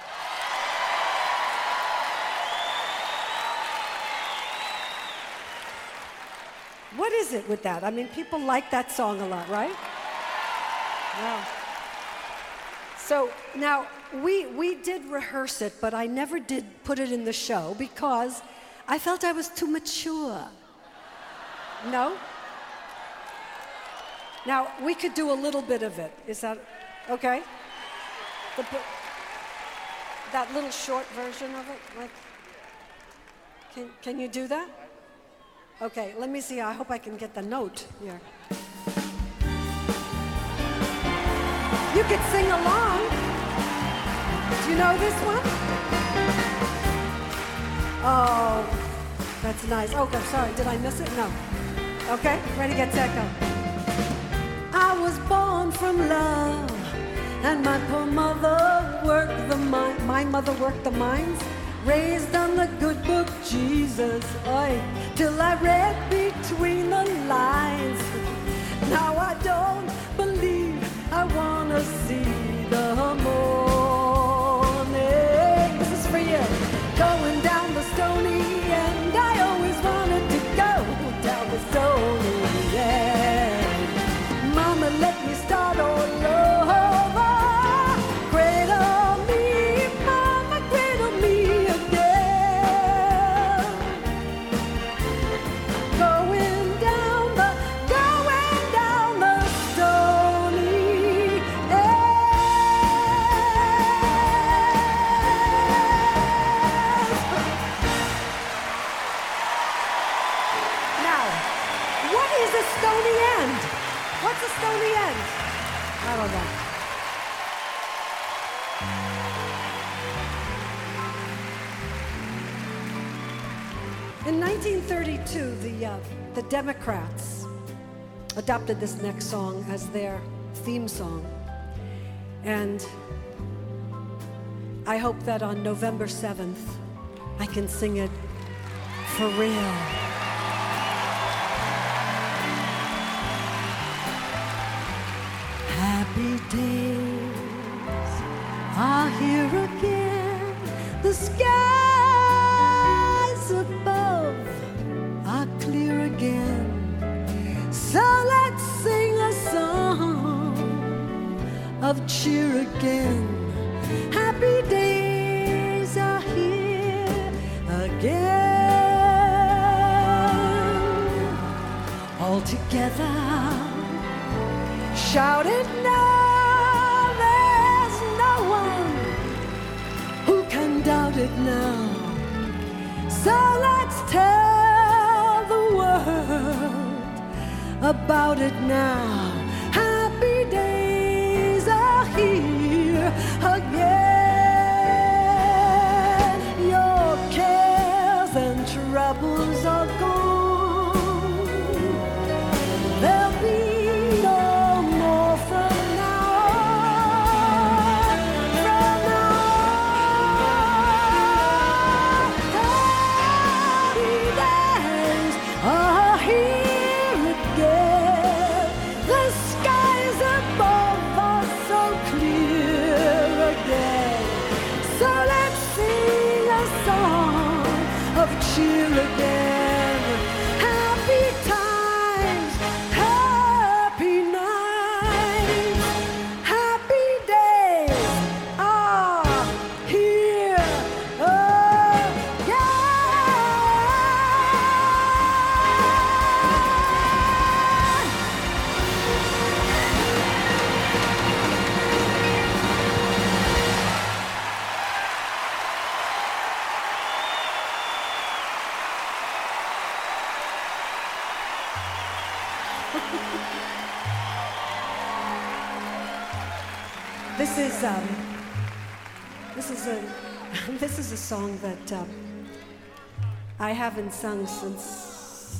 J: What is it with that? I mean, people like that song a lot, right? Wow. So now, we did rehearse it, but I never did put it in the show because I felt I was too mature. No? Now, we could do a little bit of it. Is that okay? That little short version of it? Like, can you do that? Okay, let me see. I hope I can get the note here. You could sing along. Do you know this one? Oh, that's nice. Oh, I'm sorry. Did I miss it? No. Okay, ready, get set, go. I was born from love, and my poor mother worked the mines. My mother worked the mines, raised on the good book Jesus, oi, till I read between the lines. Now I don't believe I wanna see the morning. This is for you. Going down the Stony End, I always wanted to go down the Stony End. Mama, let me start all over. Cradle me, mama, cradle me again. Going down the end. How about that? In 1932, the Democrats adopted this next song as their theme song. And I hope that on November 7th, I can sing it for real. Happy days are here again. The skies above are clear again. So let's sing a song of cheer again. Happy days are here again. All together, shout it now. There's no one who can doubt it now. So let's tell the world about it now. Happy days are here again. Your cares and troubles are gone. There'll be no more from now on. From now on, happy days are here again. The skies above are so clear again. So let's sing a song of cheer again. Happy times, happy nights, happy days are here again. This is a song that I haven't sung since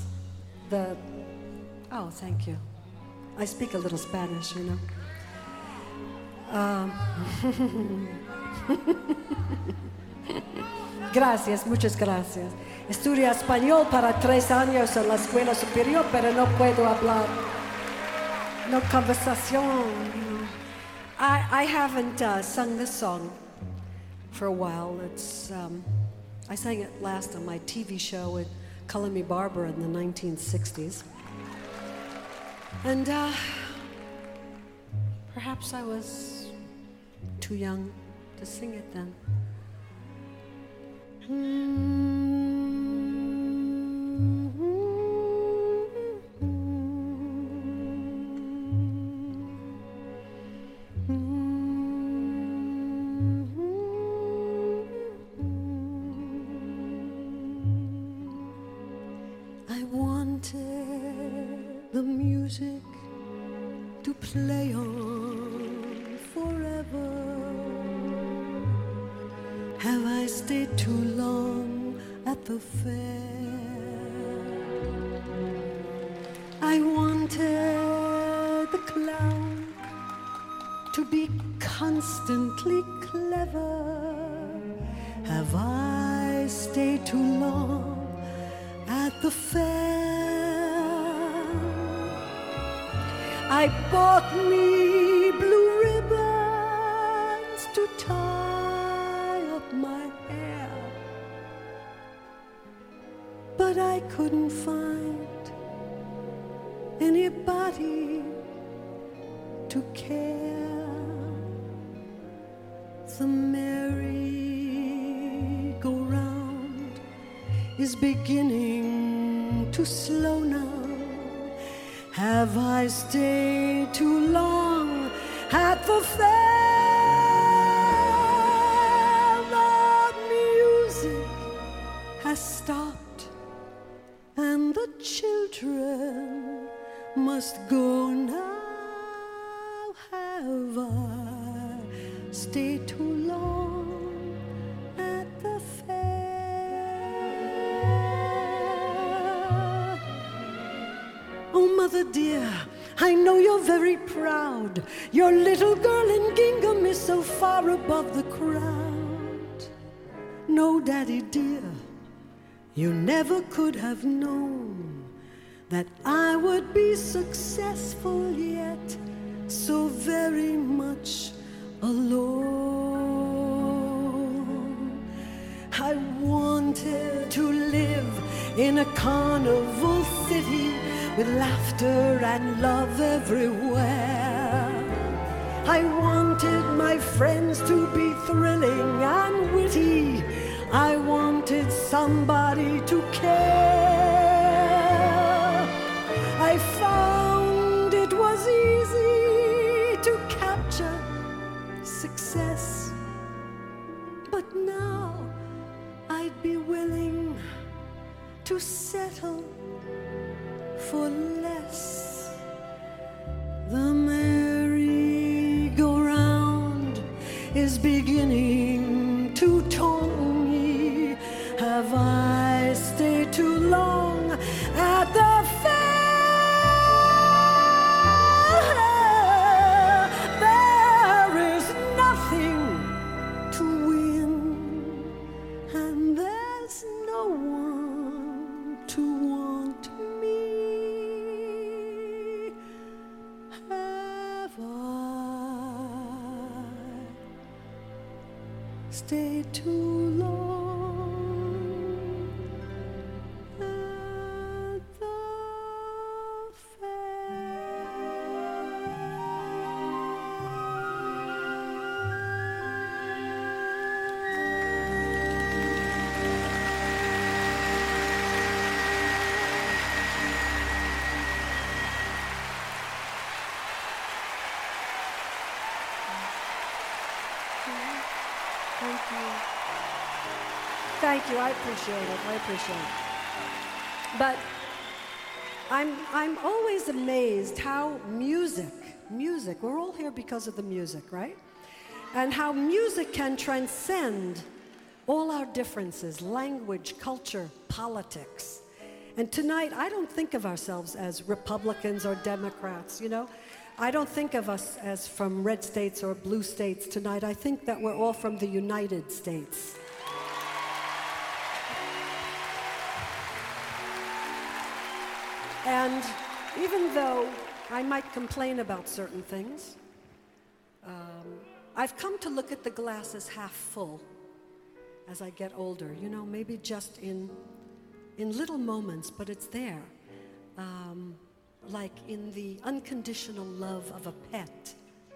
J: oh, thank you. I speak a little Spanish, you know. Gracias, muchas gracias. Estudié español para 3 años en la escuela superior, pero no puedo hablar. No conversación. You know. I haven't sung this song for a while. It's I sang it last on my TV show with Color Me Barbara in the 1960s. And perhaps I was too young to sing it then. I wanted the music to play on forever. Have I stayed too long at the fair? I wanted the clown to be constantly clever. Have I stayed too long at the fair? I bought me blue ribbons to tie up my hair, but I couldn't find anybody to care. The merry-go-round is beginning to slow now. Have I stayed too long at the fair? The music has stopped and the children must go now. Have I stayed too long at the fair? Oh, mother dear, I know you're very proud. Your little girl in gingham is so far above the crowd. No, daddy dear, you never could have known that I would be successful yet so very much alone. I wanted to live in a carnival city with laughter and love everywhere. I wanted my friends to be thrilling and witty. I wanted somebody to care. I found it was easy to capture success, but now I'd be willing to settle for less. The merry-go-round is beginning to taunt me. Have I stayed too long at the fair? There is nothing to win, and there's no one to want me. Have I stayed too long at the Thank you. Thank you. I appreciate it. I appreciate it. But I'm always amazed how music, we're all here because of the music, right? And how music can transcend all our differences, language, culture, politics. And tonight, I don't think of ourselves as Republicans or Democrats, you know? I don't think of us as from red states or blue states tonight. I think that we're all from the United States. And even though I might complain about certain things, I've come to look at the glass as half full as I get older. You know, maybe just in little moments, but it's there. Like in the unconditional love of a pet.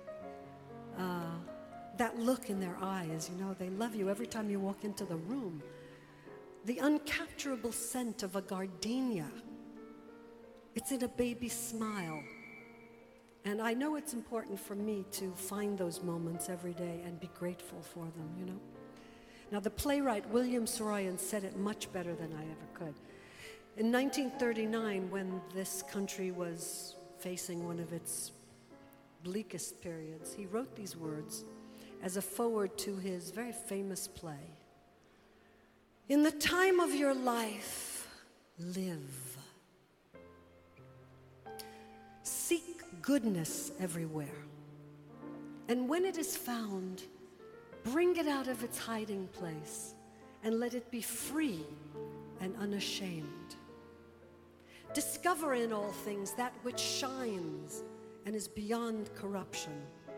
J: That look in their eyes, you know, they love you every time you walk into the room. The uncapturable scent of a gardenia. It's in a baby's smile. And I know it's important for me to find those moments every day and be grateful for them, you know. Now, the playwright William Saroyan said it much better than I ever could. In 1939, when this country was facing one of its bleakest periods, he wrote these words as a foreword to his very famous play. In the time of your life, live. Seek goodness everywhere. And when it is found, bring it out of its hiding place and let it be free and unashamed. Discover in all things that which shines and is beyond corruption.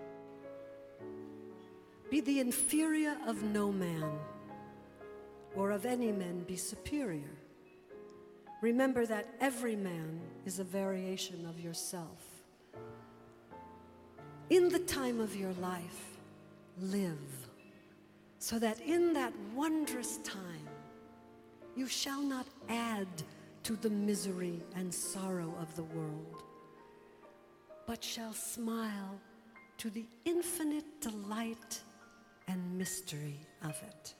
J: Be the inferior of no man, or of any man be superior. Remember that every man is a variation of yourself. In the time of your life, live, so that in that wondrous time, you shall not add to the misery and sorrow of the world, but shall smile to the infinite delight and mystery of it.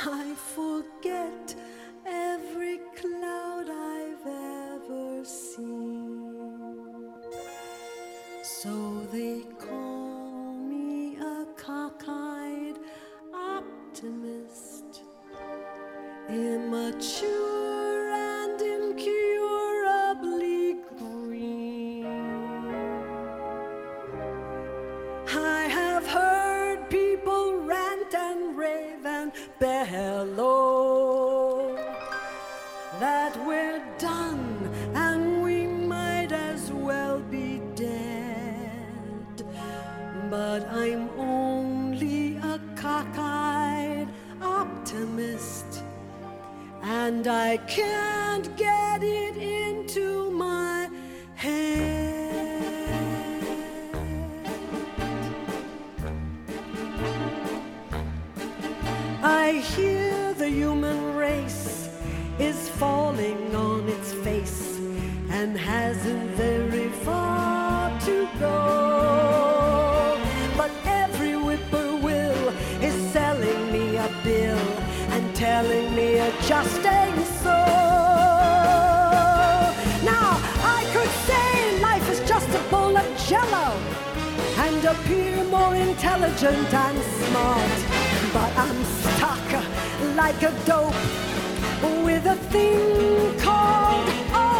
J: I forget every cloud I've ever seen. So they call me a cockeyed optimist, immature and incurably green. I have heard people rant and rave and bellow that we're done and we might as well be dead. But I'm only a cockeyed optimist, and I can't get it into my head. I hear the human race is falling on its face and hasn't very far to go. But every whippoorwill is selling me a bill and telling me it just ain't so. Now, I could say life is just a bowl of jello and appear more intelligent and smart, but I'm stuck like a dope with a thing called